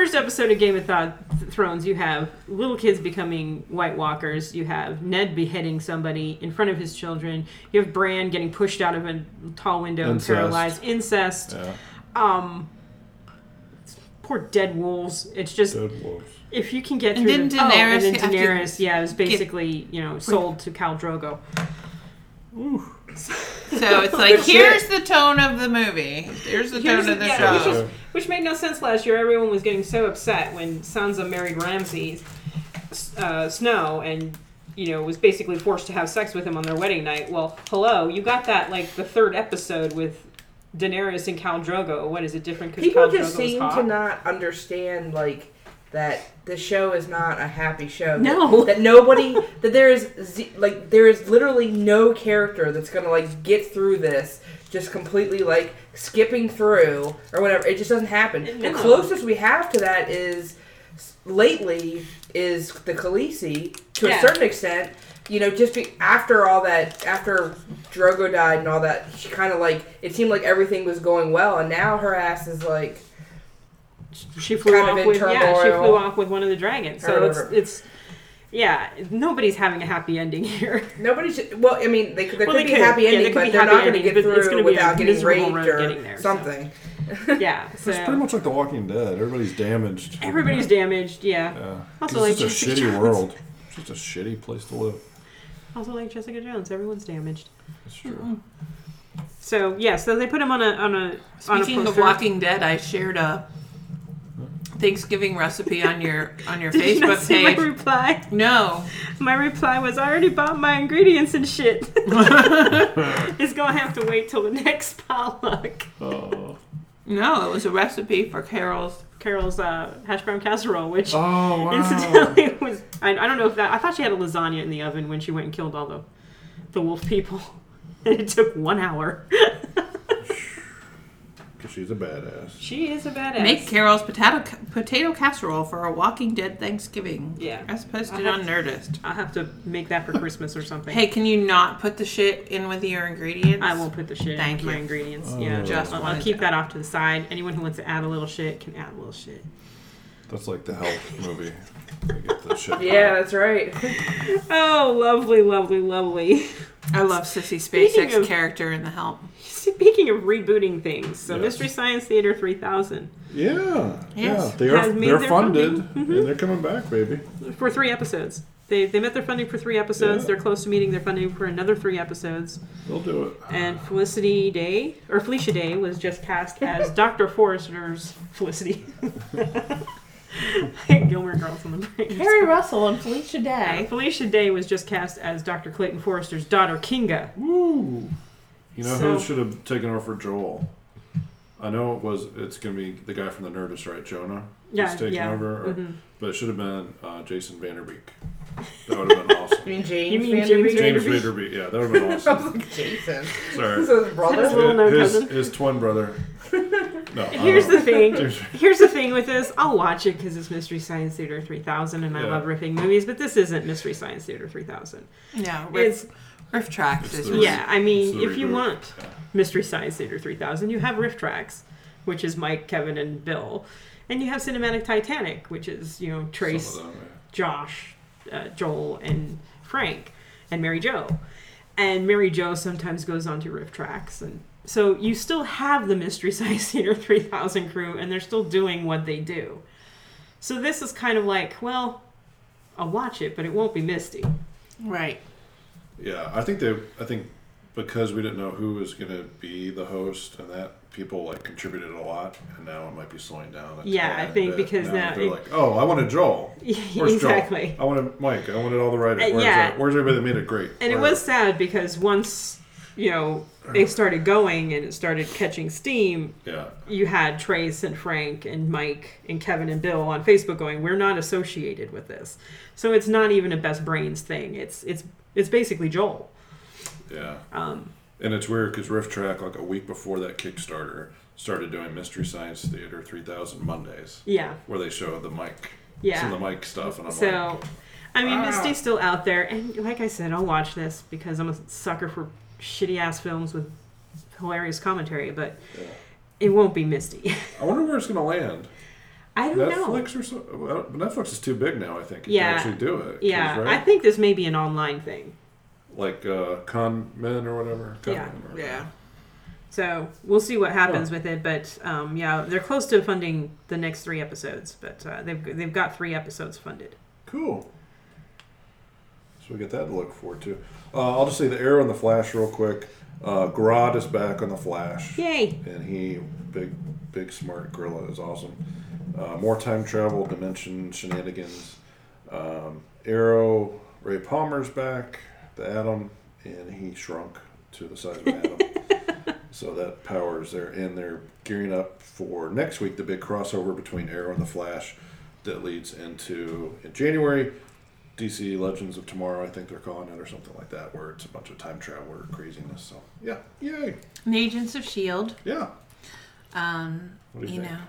first episode of Game of Thrones, you have little kids becoming White Walkers. You have Ned beheading somebody in front of his children. You have Bran getting pushed out of a tall window and paralyzed. Incest.
Yeah.
Poor dead wolves. It's just...
Dead wolves.
If you can get
And
through
then
Daenerys, it was basically, sold to Khal Drogo.
So it's like, here's the tone of the movie. Here's the tone of the show.
Which made no sense last year. Everyone was getting so upset when Sansa married Ramsay Snow and, was basically forced to have sex with him on their wedding night. Well, hello, you got that, the third episode with Daenerys and Khal Drogo. What, is it different because
People
Khal Drogo
just seem
was hot?
to not understand, that the show is not a happy show.
No.
That nobody, that there is literally no character that's gonna, get through this just completely, skipping through or whatever. It just doesn't happen.
No.
The closest we have to that is, lately, is the Khaleesi, to a certain extent. After all that, after Drogo died and all that, she kind of it seemed like everything was going well, and now her ass is
She flew
kind
off
of
with
in turmoil.
she flew off with one of the dragons. So
Or
it's nobody's having a happy ending here.
Nobody's. Well, I mean, there could be a happy
yeah,
ending,
there could
but
be
they're
happy
not going to
endings,
get
but it's
through
gonna be a
without getting
miserable
raped
road
or
getting there, so.
something.
Yeah, so
It's pretty much like The Walking Dead. Everybody's damaged.
everybody's damaged. Yeah.
Yeah.
Also,
It's
like
just a
Jessica
shitty
Jones.
world. It's just a shitty place to live.
Also, like Jessica Jones, everyone's damaged.
That's true.
Mm-hmm. So so they put him on a
Speaking of
poster.
Walking Dead, I shared a Thanksgiving recipe on your
Did you not
Facebook
see
page.
my reply?
No.
My reply was, I already bought my ingredients and shit. It's gonna have to wait till the next potluck.
Oh.
No, it was a recipe for Carol's
hash brown casserole, which
Oh, wow.
incidentally was... I don't know if that... I thought she had a lasagna in the oven when she went and killed all the wolf people. And it took 1 hour.
Because she's a badass.
She is a badass.
Make Carol's potato casserole for a Walking Dead Thanksgiving.
Yeah.
As posted on Nerdist.
I'll have to make that for Christmas or something.
Hey, can you not put the shit in with your ingredients?
I won't put the shit
Thank
in my
you.
ingredients.
Oh.
Yeah,
Just
I'll
wanted
keep
to-
that off to the side. Anyone who wants to add a little shit can add a little shit.
That's like the Help movie. They get the shit.
Yeah, that's right.
Oh, lovely, lovely, lovely.
I love Sissy
Speaking
SpaceX
of-
character in The Help.
Speaking of rebooting things, so
Yes.
Mystery Science Theater 3000
Yeah.
Yes.
Yeah.
Has made
They're
their
funded.
funding.
And they're coming back, baby.
for 3 episodes. They met their funding for 3 episodes.
Yeah.
They're close to meeting their funding for another 3 episodes.
They'll do it.
And Felicia Day was just cast as Dr. Forrester's Felicity. Gilmore Girls on the brain.
Carrie Russell and Felicia Day.
Felicia Day was just cast as Dr. Clayton Forrester's daughter, Kinga.
Woo. You know
So-
who should have taken over for Joel? I know it's going to be the guy from the Nerdist, right? Jonah?
Yeah,
He's taking
yeah.
over. But it should have been Jason Vanderbeek. That would have been awesome.
You mean James?
You mean
Vanderbeek?
James Vanderbeek, yeah, that would have been
I
awesome.
was like, Jason.
Sorry.
This is his brother.
His little known cousin.
His twin brother. No.
Here's the thing.
James-
Here's the thing with this. I'll watch it because it's Mystery Science Theater 3000 and I
Yeah.
love riffing movies, but this isn't Mystery Science Theater 3000.
Yeah,
It's
Riff Tracks is
the-
Yeah, I mean,
It's the
if you
reboot.
want Mystery Science Theater 3000, you have Riff Tracks, which is Mike, Kevin, and Bill. And you have Cinematic Titanic, which is, Trace,
Some of them,
Josh, Joel, and Frank, and Mary Jo. And Mary Jo sometimes goes on to Riff Tracks. And so you still have the Mystery Science Theater 3000 crew, and they're still doing what they do. So this is kind of like, well, I'll watch it, but it won't be Misty.
right.
Yeah, I think because we didn't know who was going to be the host and that, people contributed a lot, and now it might be slowing down.
Yeah, I think because now
they're
it-
like, oh, I wanted Joel. Where's
Exactly.
Joel? I wanted Mike. I wanted all the writers. Where's,
yeah.
where's everybody that made it great?
And it was sad because once, they started going and it started catching steam,
Yeah.
you had Trace and Frank and Mike and Kevin and Bill on Facebook going, we're not associated with this. So it's not even a Best Brains thing. It's basically Joel.
Yeah.
Um,
And it's weird because Riff Track, a week before that Kickstarter, started doing Mystery Science Theater 3000 Mondays,
yeah.
where they show the Mike,
Yeah.
some of the Mike stuff, and I'm
So, I mean,
wow.
Misty's still out there. And like I said, I'll watch this because I'm a sucker for shitty-ass films with hilarious commentary. But it won't be Misty.
I wonder where it's going to land.
I don't know.
Netflix or so? Well, Netflix is too big now, I think, to
Yeah.
actually do it. 'Cause,
Yeah,
right?
I think this may be an online thing.
Like Con Men or whatever. Con
Yeah.
Men or
Yeah.
So we'll see what happens
Oh.
with it, but yeah, they're close to funding the next 3 episodes, but they've got 3 episodes funded.
Cool. So we get that to look forward to. I'll just say the Arrow and the Flash real quick. Grodd is back on the Flash.
Yay!
And he, big smart gorilla, is awesome. More time travel, dimension shenanigans. Arrow, Ray Palmer's back, the Atom, and he shrunk to the size of an atom. So that power is there, and they're gearing up for next week, the big crossover between Arrow and the Flash that leads into, in January, DC Legends of Tomorrow, I think they're calling it, or something like that, where it's a bunch of time travel or craziness. So, yeah, yay.
And Agents of S.H.I.E.L.D.
Yeah.
You
What do you think?
know.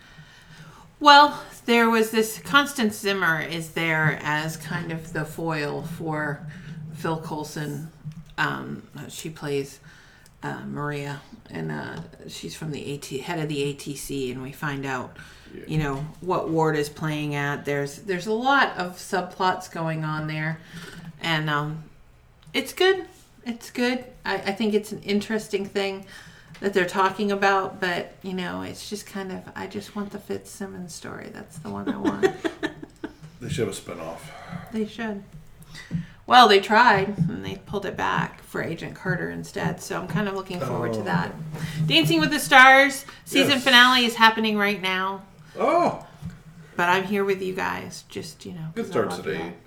Well, there was this Constance Zimmer is there as kind of the foil for Phil Coulson. She plays Maria, and she's from the head of the ATC, and we find out, you know, what Ward is playing at. There's a lot of subplots going on there, and it's good. It's good. I think it's an interesting thing that they're talking about, but you know, it's just kind of, I just want the Fitzsimmons story. That's the one I want.
They should have a spinoff.
They should. Well, they tried, and they pulled it back for Agent Carter instead, so I'm kind of looking forward to that. Dancing with the Stars season
Yes.
finale is happening right now,
Oh,
but I'm here with you guys, just, you know.
it
'cause I
starts
love
at
you
8.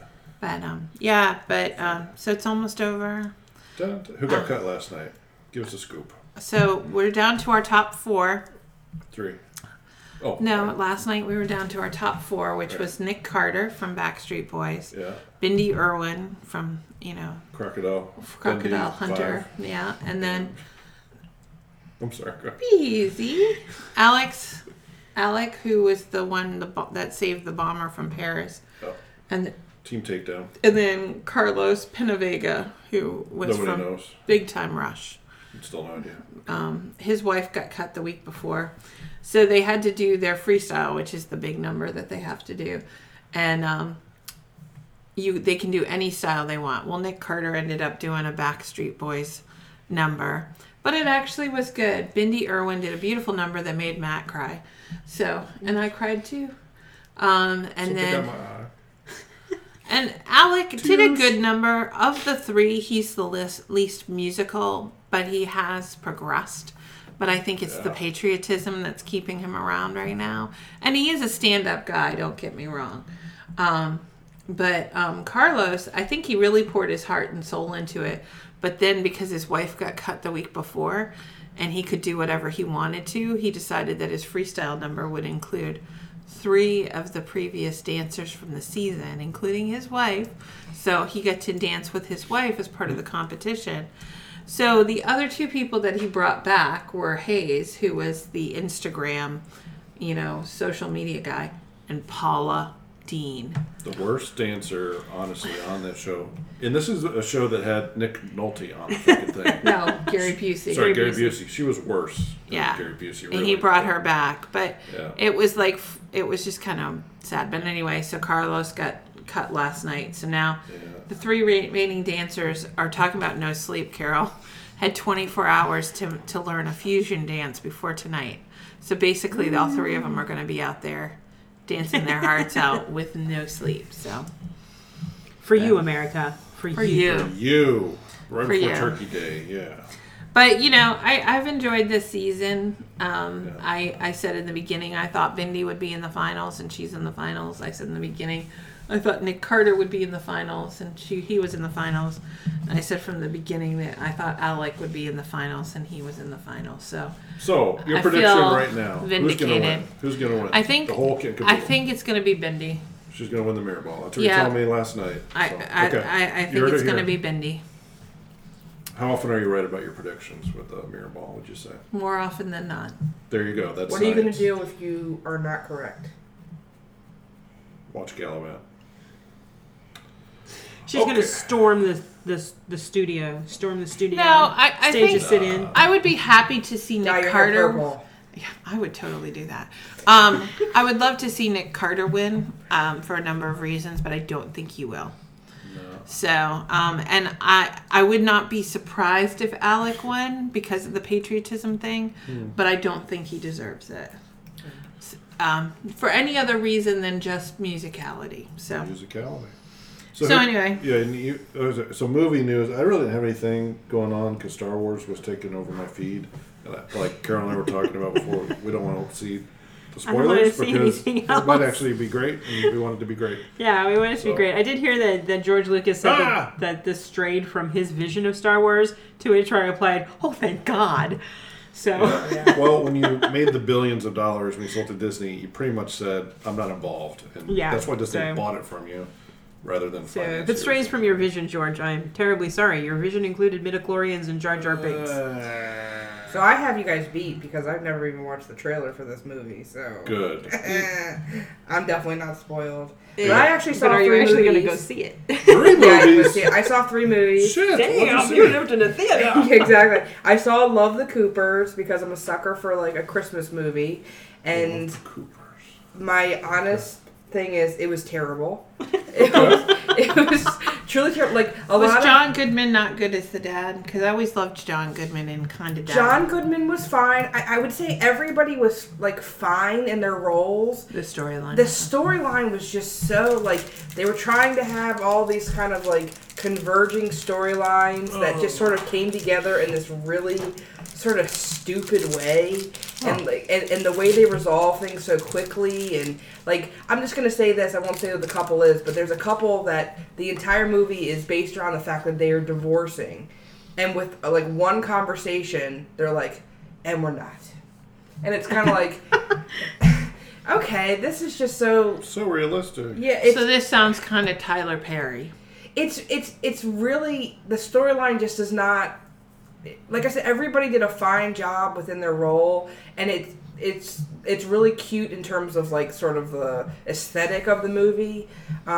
all. But so it's almost over.
Who got cut last night? Give us a scoop.
So we're down to our top 4.
3. Oh.
No,
right.
last night we were down to our top 4, which
Right.
was Nick Carter from Backstreet Boys,
Yeah.
Bindi Irwin from, you know,
Crocodile.
Crocodile
Dundee,
Hunter,
5.
yeah, and then
I'm sorry. Go ahead.
easy, Alec, who was the one that saved the bomber from Paris,
Oh.
and
Team Takedown.
then Carlos Penavega, who was
Nobody
from
knows.
Big Time Rush.
Still no idea.
His wife got cut the week before, so they had to do their freestyle, which is the big number that they have to do, and they can do any style they want. Well, Nick Carter ended up doing a Backstreet Boys number, but it actually was good. Bindi Irwin did a beautiful number that made Matt cry, and I cried too. And
Something
then
got my eye.
and Alec did a
Tears.
good number. Of the 3, he's the least musical, but he has progressed. But I think it's the patriotism that's keeping him around right now. And he is a stand-up guy, don't get me wrong. But Carlos, I think he really poured his heart and soul into it. But then because his wife got cut the week before and he could do whatever he wanted to, he decided that his freestyle number would include 3 of the previous dancers from the season, including his wife. So he got to dance with his wife as part of the competition. So the other 2 people that he brought back were Hayes, who was the Instagram, you know, social media guy, and Paula Dean.
The worst dancer, honestly, on that show. And this is a show that had Nick Nolte on the fucking thing.
No, Gary Busey.
Sorry, Gary Busey. She was worse than
Yeah.
Gary Busey.
And
Really.
he brought her back. But
Yeah.
it was like, it was just kind of sad. But anyway, so Carlos got cut last night. So now the 3 remaining dancers are talking about no sleep, Carol. Had 24 hours to learn a fusion dance before tonight. So basically, all 3 of them are going to be out there dancing their hearts out with no sleep. So
For you, America. For
for
you.
you.
You. Right
For
before
you.
Turkey Day, yeah.
But, you know, I've enjoyed this season. I said in the beginning I thought Bindi would be in the finals, and she's in the finals. I said in the beginning I thought Nick Carter would be in the finals, and he was in the finals. And I said from the beginning that I thought Alec would be in the finals, and he was in the finals. So
Your
I
prediction
feel
right now.
vindicated.
Who's going to win?
I think
the whole kit and
I
caboodle.
think it's going to be Bindi.
She's going to win the mirror ball. That's what
Yeah.
you told me last night.
I
So, okay.
think
You heard
it's
it
going to
here.
be Bindi
How often are you right about your predictions with the mirror ball, would you say?
more often than not.
There you go. That's
What are you going to
science.
do if you are not correct?
Watch Gallivant.
She's going
Okay.
to storm the studio. Storm the studio.
No, I
Stage
think
a sit-in.
I would be happy to see
Dye
Nick
your hair
Carter.
purple.
Yeah, I would totally do that. I would love to see Nick Carter win for a number of reasons, but I don't think he will.
No.
So, and I would not be surprised if Alec won because of the patriotism thing, but I don't think he deserves it. For any other reason than just musicality. So
Musicality.
So anyway.
Yeah, and so movie news. I really didn't have anything going on because Star Wars was taking over my feed. And like Carol and I were talking about before, we don't want to see the
I don't want to
spoilers
see
because
anything
it might
else.
actually be great, and we want it to be great.
Yeah, we want it to be
So-
great. I did hear that George Lucas said that this strayed from his vision of Star Wars, to which I replied, "Oh, thank God." So
Well, when you made the billions of dollars when you sold to Disney, you pretty much said, "I'm not involved," and
Yeah,
that's why Disney
so-
bought it from you, rather than.
So
finance
if it strays
it.
from your vision, George, I'm terribly sorry. Your vision included midichlorians and Jar Jar Binks.
So I have you guys beat because I've never even watched the trailer for this movie. So
Good.
I'm definitely not spoiled. But I actually saw
But are you
three
actually
movies.
going to go see it?
3
Yeah, I
movies.
see it. I saw 3 movies.
Shit. what'd you see?
lived in a theater.
Yeah, exactly. I saw Love the Coopers because I'm a sucker for like a Christmas movie, and
Coopers.
my honest thing is it was terrible. It was truly terrible. Like a
was
lot of
John Goodman not good as the dad? Because I always loved John Goodman in kind of dad.
John Goodman was fine. I would say everybody was like fine in their roles.
The storyline.
The storyline was just so like they were trying to have all these kind of like converging storylines that just sort of came together in this really sort of stupid way, and like and the way they resolve things so quickly, and like I'm just gonna say this, I won't say who the couple is, but there's a couple that the entire movie is based around the fact that they are divorcing, and with like one conversation they're like, and we're not, and it's kind of like. Okay, this is just so
realistic.
yeah. It's,
so this sounds kind of Tyler Perry.
it's really the storyline just does not. Like I said, everybody did a fine job within their role, and it's really cute in terms of like sort of the aesthetic of the movie.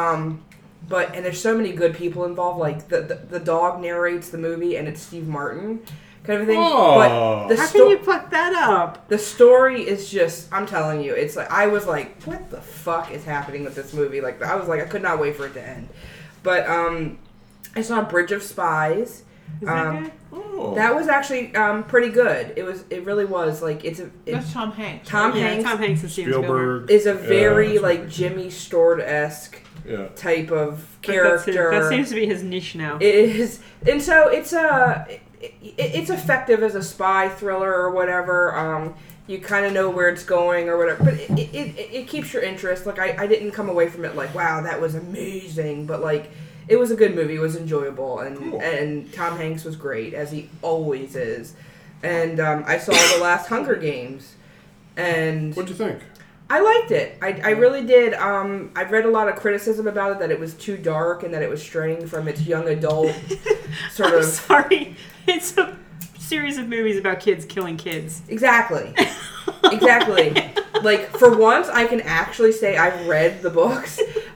But there's so many good people involved. Like the dog narrates the movie, and it's Steve Martin, kind of thing.
Oh.
But the
How can you fuck that up?
the story is just, I'm telling you, it's like, I was like, what the fuck is happening with this movie? Like, I was like, I could not wait for it to end. But, I saw Bridge of Spies.
Is that good?
Oh.
That was actually, pretty good. It really was, like,
That's Tom Hanks.
Tom
Yeah,
Hanks
Tom Hanks and Steven Spielberg.
Spielberg
is a very,
Yeah,
like, Jimmy Stewart-esque
Yeah.
type of
But that's
character.
that seems to be his niche now.
It is, and so it's it's effective as a spy thriller or whatever. You kind of know where it's going or whatever, but it keeps your interest. Like I didn't come away from it like, wow, that was amazing, but like it was a good movie. It was enjoyable, and
Cool.
and Tom Hanks was great as he always is. And I saw the last Hunger Games, and
What'd you think?
I liked it. I really did. I've read a lot of criticism about it, that it was too dark and that it was straying from its young adult sort
I'm
of.
sorry. It's a series of movies about kids killing kids.
Exactly. Exactly. Like, for once, I can actually say I've read the books.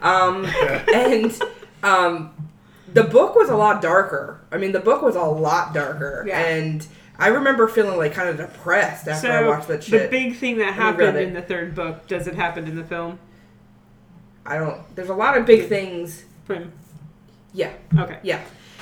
And the book was a lot darker. I mean, the book was a lot darker.
Yeah.
And I remember feeling, like, kind of depressed after I watched that shit.
the big thing that
read
happened
it.
in the third book, does it happen in the film?
There's a lot of big things. Yeah.
Okay.
Yeah.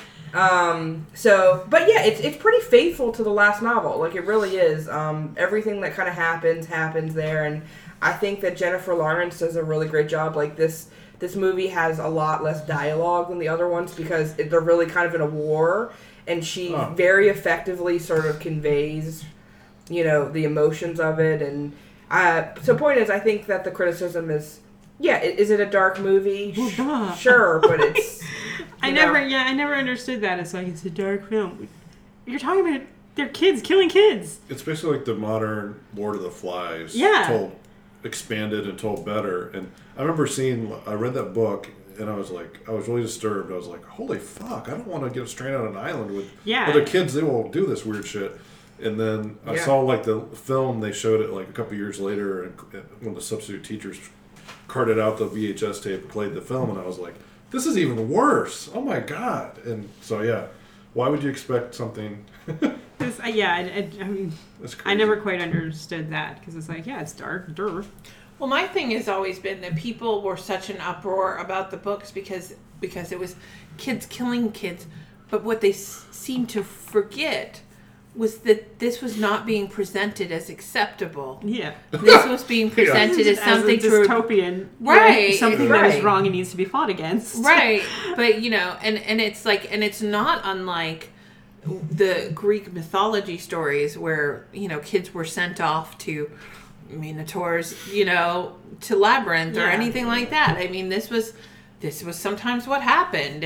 But yeah, it's pretty faithful to the last novel. Like, it really is. Everything that kind of happens there, and I think that Jennifer Lawrence does a really great job. Like, this movie has a lot less dialogue than the other ones because they're really kind of in a war, and she very effectively sort of conveys, the emotions of it. And so point is, I think that the criticism is, yeah, is it a dark movie? Sure, but it's...
I never understood that. It's like, it's a dark film. You're talking about they're kids killing kids.
It's basically like the modern Lord of the Flies.
Yeah.
Told, expanded and told better. And I remember I read that book, and I was really disturbed. I was like, holy fuck, I don't want to get stranded on an island with other kids. They won't do this weird shit. And then I saw, like, the film, they showed it, like, a couple years later, and when the substitute teachers carted out the VHS tape and played the film, and I was like, this is even worse. Oh my god. And so, yeah, why would you expect something
Because I mean,
That's
I
crazy.
never quite understood that because it's like, yeah, it's dark,
Well, my thing has always been that people were such an uproar about the books because it was kids killing kids, but what they seemed to forget was that this was not being presented as acceptable.
Yeah.
This was being presented as something
as a dystopian,
Right,
Something that is
right.
wrong and needs to be fought against.
Right, but and it's like, and it's not unlike the Greek mythology stories where kids were sent off to minotaurs, to Labyrinth or
Yeah.
anything like that. I mean, this was sometimes what happened,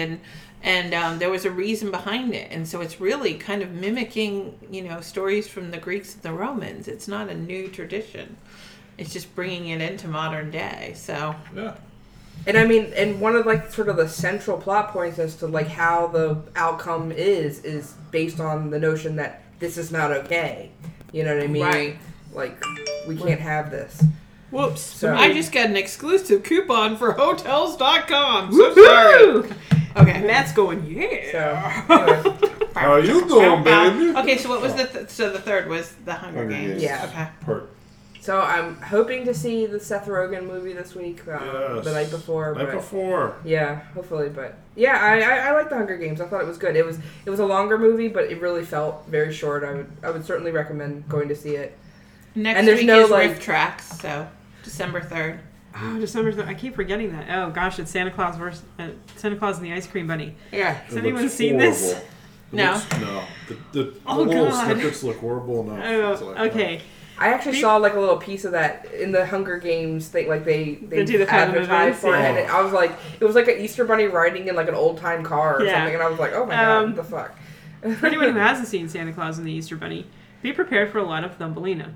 and there was a reason behind it, and so it's really kind of mimicking stories from the Greeks and the Romans. It's not a new tradition. It's just bringing it into modern day. So
Yeah.
And I mean, and one of like sort of the central plot points as to like how the outcome is based on the notion that this is not okay. You know what I mean?
Right.
Like we can't have this.
whoops!
So-
I just got an exclusive coupon for Hotels.com. So sorry.
Woo!
Okay.
Matt's going, yeah.
So anyway,
How you doing, baby?
Okay, so what was the third was the Hunger
Hunger
Games.
Games.
Yeah.
Okay.
Part
so I'm hoping to see the Seth Rogen movie this week,
yes.
the night before.
Night
but-
before.
Yeah, hopefully, but yeah, I like the Hunger Games. I thought it was good. It was a longer movie, but it really felt very short. I would certainly recommend going to see it.
Next
And there's
week
no,
is
like-
Rift Tracks, so December 3rd.
Oh, December 3rd. I keep forgetting that. Oh, gosh, it's Santa Claus and the Ice Cream Bunny.
Yeah.
Has
It
anyone
looks
seen this?
horrible. It
No.
looks- no. The
Oh,
little
God.
snippets look horrible. No. It's
Oh,
like,
okay.
I actually saw like a little piece of that in the Hunger Games thing. Like they
do the Phantom
advertised
events,
for it,
yeah.
and I was like, it was like an Easter Bunny riding in like an old time car or
Yeah.
something, and I was like, oh my god,
Um,
what the fuck.
For anyone who hasn't seen Santa Claus and the Easter Bunny, be prepared for a lot of Thumbelina.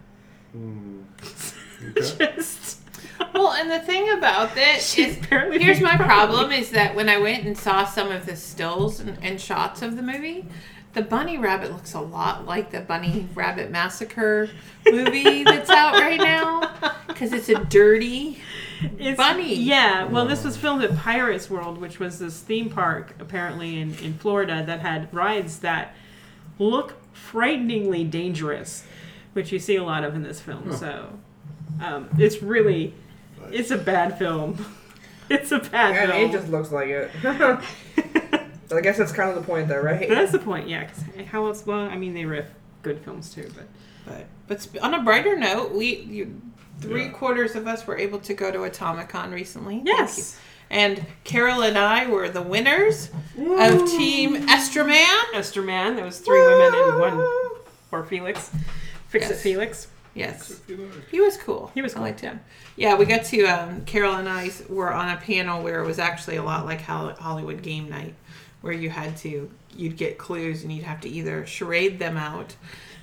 Okay.
Just...
Well, and the thing about this
She's
is,
barely
here's my
being
problem, is that when I went and saw some of the stills and shots of the movie, the bunny rabbit looks a lot like the Bunny Rabbit Massacre movie that's out right now, because it's a dirty bunny.
Yeah, well, this was filmed at Pirates World, which was this theme park, apparently, in Florida that had rides that look frighteningly dangerous, which you see a lot of in this film. So, it's really... It's a bad film. It's a bad
I
film.
mean, it just looks like it. But I guess that's kind of the point, though, right?
But that's the point, yeah. Because how else? Well, I mean, they riff good films too, but
But on a brighter note, three-quarters of us were able to go to Atomicon recently. Thank
yes,
you. And Carol and I were the winners of Team Esterman.
Esther Man. There was 3 women and 1 for Felix. Fix It
Yes.
Felix.
Yes. He was cool.
He was
I
cool.
liked him. Yeah, we got to, Carol and I were on a panel where it was actually a lot like Hollywood Game Night, where you'd get clues and you'd have to either charade them out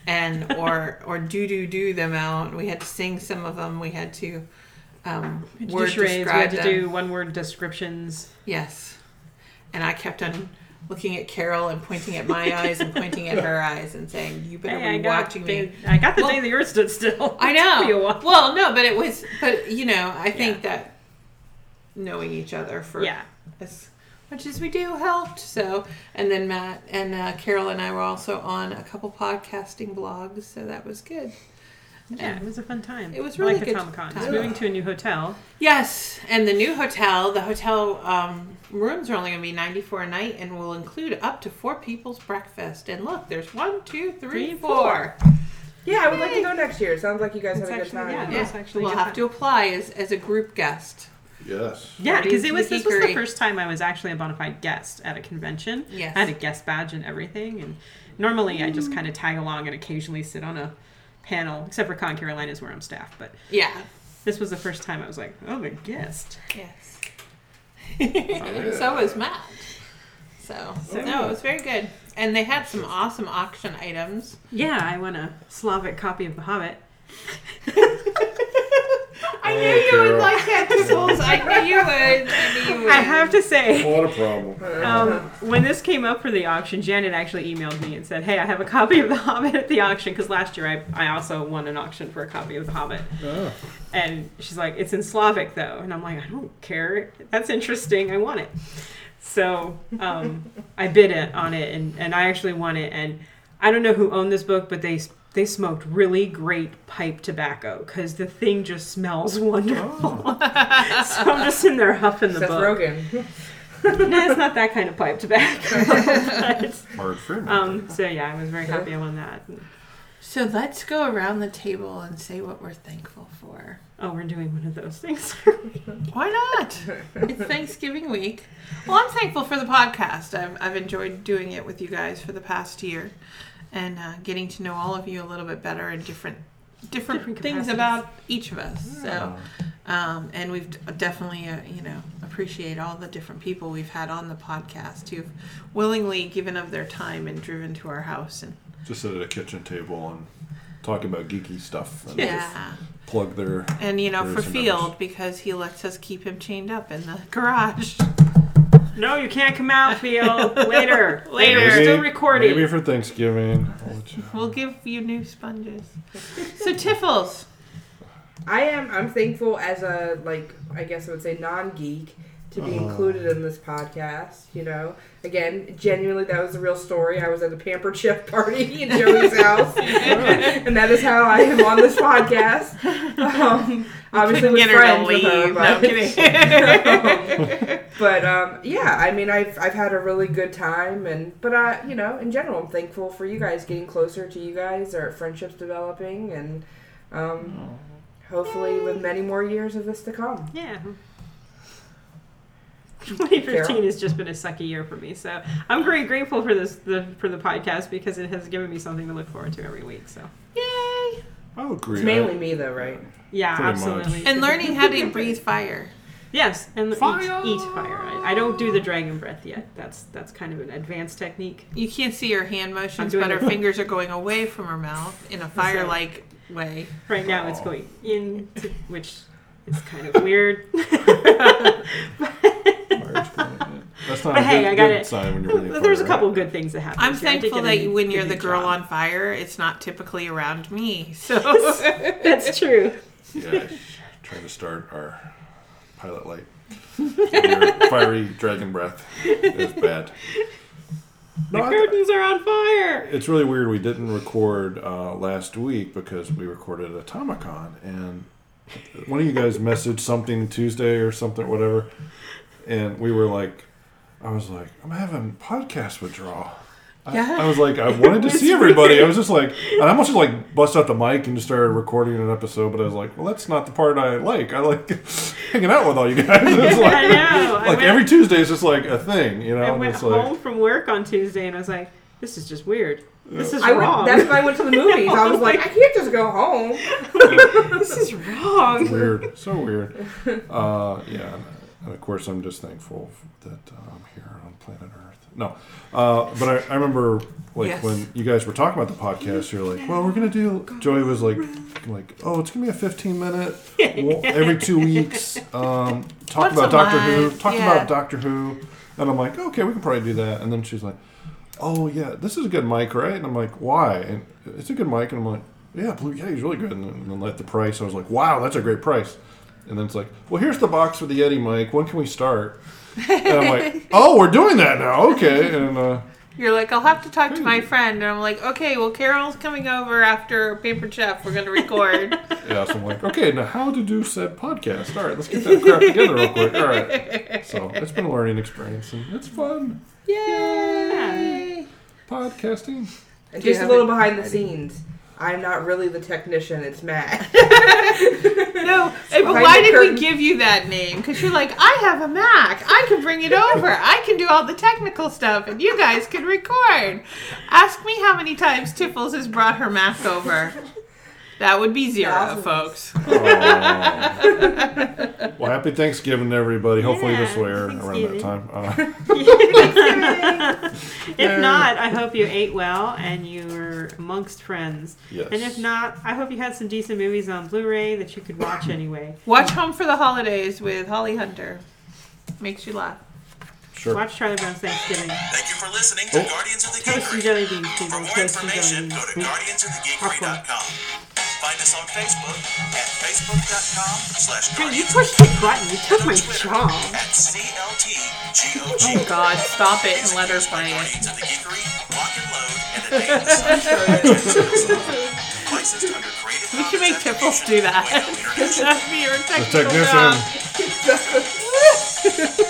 or do them out. We had to sing some of them. We had to word
We
describe
had to
them.
do 1-word descriptions.
Yes. And I kept on looking at Carol and pointing at my eyes and pointing at her eyes and saying, you better
Hey,
be watching me.
I got the
Well,
day the earth stood still.
I
Took me a
know.
while.
Well, no, but I think that knowing each other for
Yeah.
as much as we do helped. So, and then Matt and Carol and I were also on a couple podcasting blogs, so that was good.
Yeah, it was a fun time.
It was
I
really
like
good
Atomicon. It's
time.
moving to a new hotel.
Yes, and the hotel rooms are only going to be $94 a night and will include up to 4 people's breakfast. And look, there's 1, 2, 3,
Three,
4.
Yeah, I would like to go next year. It sounds like you guys
It's
had a good
actually-
time.
yeah.
Yeah,
It's actually
we'll
good
have
time.
to apply as a group guest.
Yes.
Yeah, because
Ready
this was
geekery.
the first time I was actually a bona fide guest at a convention.
Yes.
I had a guest badge and everything, and normally I just kind of tag along and occasionally sit on a panel, except for Con Carolinas where I'm staff. But
Yeah.
this was the first time I was like, oh, the guest.
Yes. So was Matt. So no, it was very good. And they had some awesome auction items.
Yeah, I won a Slavic copy of The Hobbit.
I knew you would like that, Tipples. I knew you would.
I have to say,
What a problem.
when this came up for the auction, Janet actually emailed me and said, hey, I have a copy of The Hobbit at the auction, because last year I also won an auction for a copy of The Hobbit.
Oh.
And she's like, it's in Slavic, though. And I'm like, I don't care. That's interesting. I want it. So I bid it on it, and I actually won it. And I don't know who owned this book, but they smoked really great pipe tobacco because the thing just smells wonderful. So I'm just in there huffing the
Seth
book.
Rogen.
No, it's not that kind of pipe tobacco. But,
Mark Freeman.
so yeah, I was very happy I won that.
So let's go around the table and say what we're thankful for.
Oh, we're doing one of those things.
Why not? It's Thanksgiving week. Well, I'm thankful for the podcast. I've enjoyed doing it with you guys for the past year, and getting to know all of you a little bit better and different things
capacities.
about each of us. So, and we've definitely, appreciate all the different people we've had on the podcast who've willingly given of their time and driven to our house and
Just sit at a kitchen table and talk about geeky stuff. And
yeah.
plug their...
And, for
some
Field,
numbers.
because he lets us keep him chained up in the garage.
No, you can't come out, Field. Later.
Later.
We're still recording.
Maybe for Thanksgiving. I'll let you know.
We'll give you new sponges. So, Tiffles.
I'm thankful as a, I guess I would say non-geek to be included in this podcast, Again, genuinely, that was a real story. I was at a Pampered Chef party in Joey's house, and that is how I am on this podcast. Obviously with friends with her, but,
No, kidding.
I've had a really good time, but in general, I'm thankful for you guys, getting closer to you guys, our friendships developing, and hopefully with many more years of this to come.
Yeah. 2015 has just been a sucky year for me, so I'm very grateful for for the podcast because it has given me something to look forward to every week. So,
Yay!
I agree.
It's mainly me, though, right?
yeah,
Pretty
absolutely.
And learning how to breathe fire.
Yes, and
Fire!
eat fire. I don't do the dragon breath yet. That's kind of an advanced technique.
You can't see her hand motions,
I'm
but
doing
her
it.
fingers are going away from her mouth in a fire-like way.
Right now, it's going in, which is kind of weird.
That's not
But
a
hey,
good,
I got
good
it.
sign when you're breathing
There's a
fire,
couple good things that happen.
I'm
so I did
thankful
get
that
a
when you're
good
the girl
job.
on fire, it's not typically around me. So
That's true.
Yeah, trying to start our pilot light. Your fiery dragon breath is bad.
The curtains are on fire.
It's really weird. We didn't record last week because we recorded at Atomicon, and one of you guys messaged something Tuesday or something, whatever, and we were like, I was like, I'm having podcast withdrawal. I was like, I wanted to see everybody. I was just like, and I almost just like bust out the mic and just started recording an episode, but I was like, well, that's not the part I like. I like hanging out with all you guys. It's like,
I know.
like every Tuesday is just like a thing,
I
and
went
it's like,
home from work on Tuesday and I was like, this is just weird. This is
That's
wrong.
when I went to the movies. I was like, I can't just go home.
This is wrong.
weird, so weird. Yeah, and of course, I'm just thankful that I'm here on planet Earth. No, but I remember
Yes.
when you guys were talking about the podcast, you're like, well, we're gonna do. Joey was like, oh, it's gonna be a 15-minute every 2 weeks. Talk
Once
about
a
Doctor Who.
month,
Talk
yeah.
about Doctor Who. And I'm like, okay, we can probably do that. And then she's like, oh yeah, this is a good mic, right? And I'm like, why? And it's a good mic. And I'm like, yeah, he's really good. And then at the price, I was like, wow, that's a great price. And then it's like, well, here's the box for the Yeti mic. When can we start? And I'm like, oh, we're doing that now. Okay. And
you're like, I'll have to talk to my friend. And I'm like, okay, well, Carol's coming over after Paper Chef. We're going to record.
yeah, so I'm like, okay, now how to do said podcast. All right, let's get that crap together real quick. All right. So it's been a learning experience, and it's fun.
Yay!
Podcasting.
And
Do you
just a
have
little
it
behind the
ready?
scenes. I'm not really the technician. It's Matt.
No, but
Behind
why
the
did
curtain.
we give you that name? Because you're like, I have a Mac. I can bring it over. I can do all the technical stuff, and you guys can record. Ask me how many times Tiffles has brought her Mac over. That would be 0,
Thousands.
folks.
Well, happy Thanksgiving to everybody. Hopefully
Yeah,
this will air around that
Thanksgiving.
time.
If not, I hope you ate well and you were amongst friends.
Yes.
And if not, I hope you had some decent movies on Blu-ray that you could watch anyway.
Watch Home for the Holidays with Holly Hunter. Makes you laugh.
Sure.
Watch Charlie Brown's Thanksgiving.
Thank you for listening to Guardians of the
Toast and
Geekery.
jelly beans, people.
For more
Toast and jelly
information,
beans.
go to guardiansofthegeekery.com. Find us on Facebook at facebook.com/guardians.
Hey, you pushed the button. You took my job.
At CLTGOG.
Oh, God. Stop it and let her
Produced by
play it.
Guardians of the Geekery, Lock and Load, and Licensed under Creative
We should make
Commons
Tipples do that.
Attribution,
That'd be your
The
technical
technician.
job.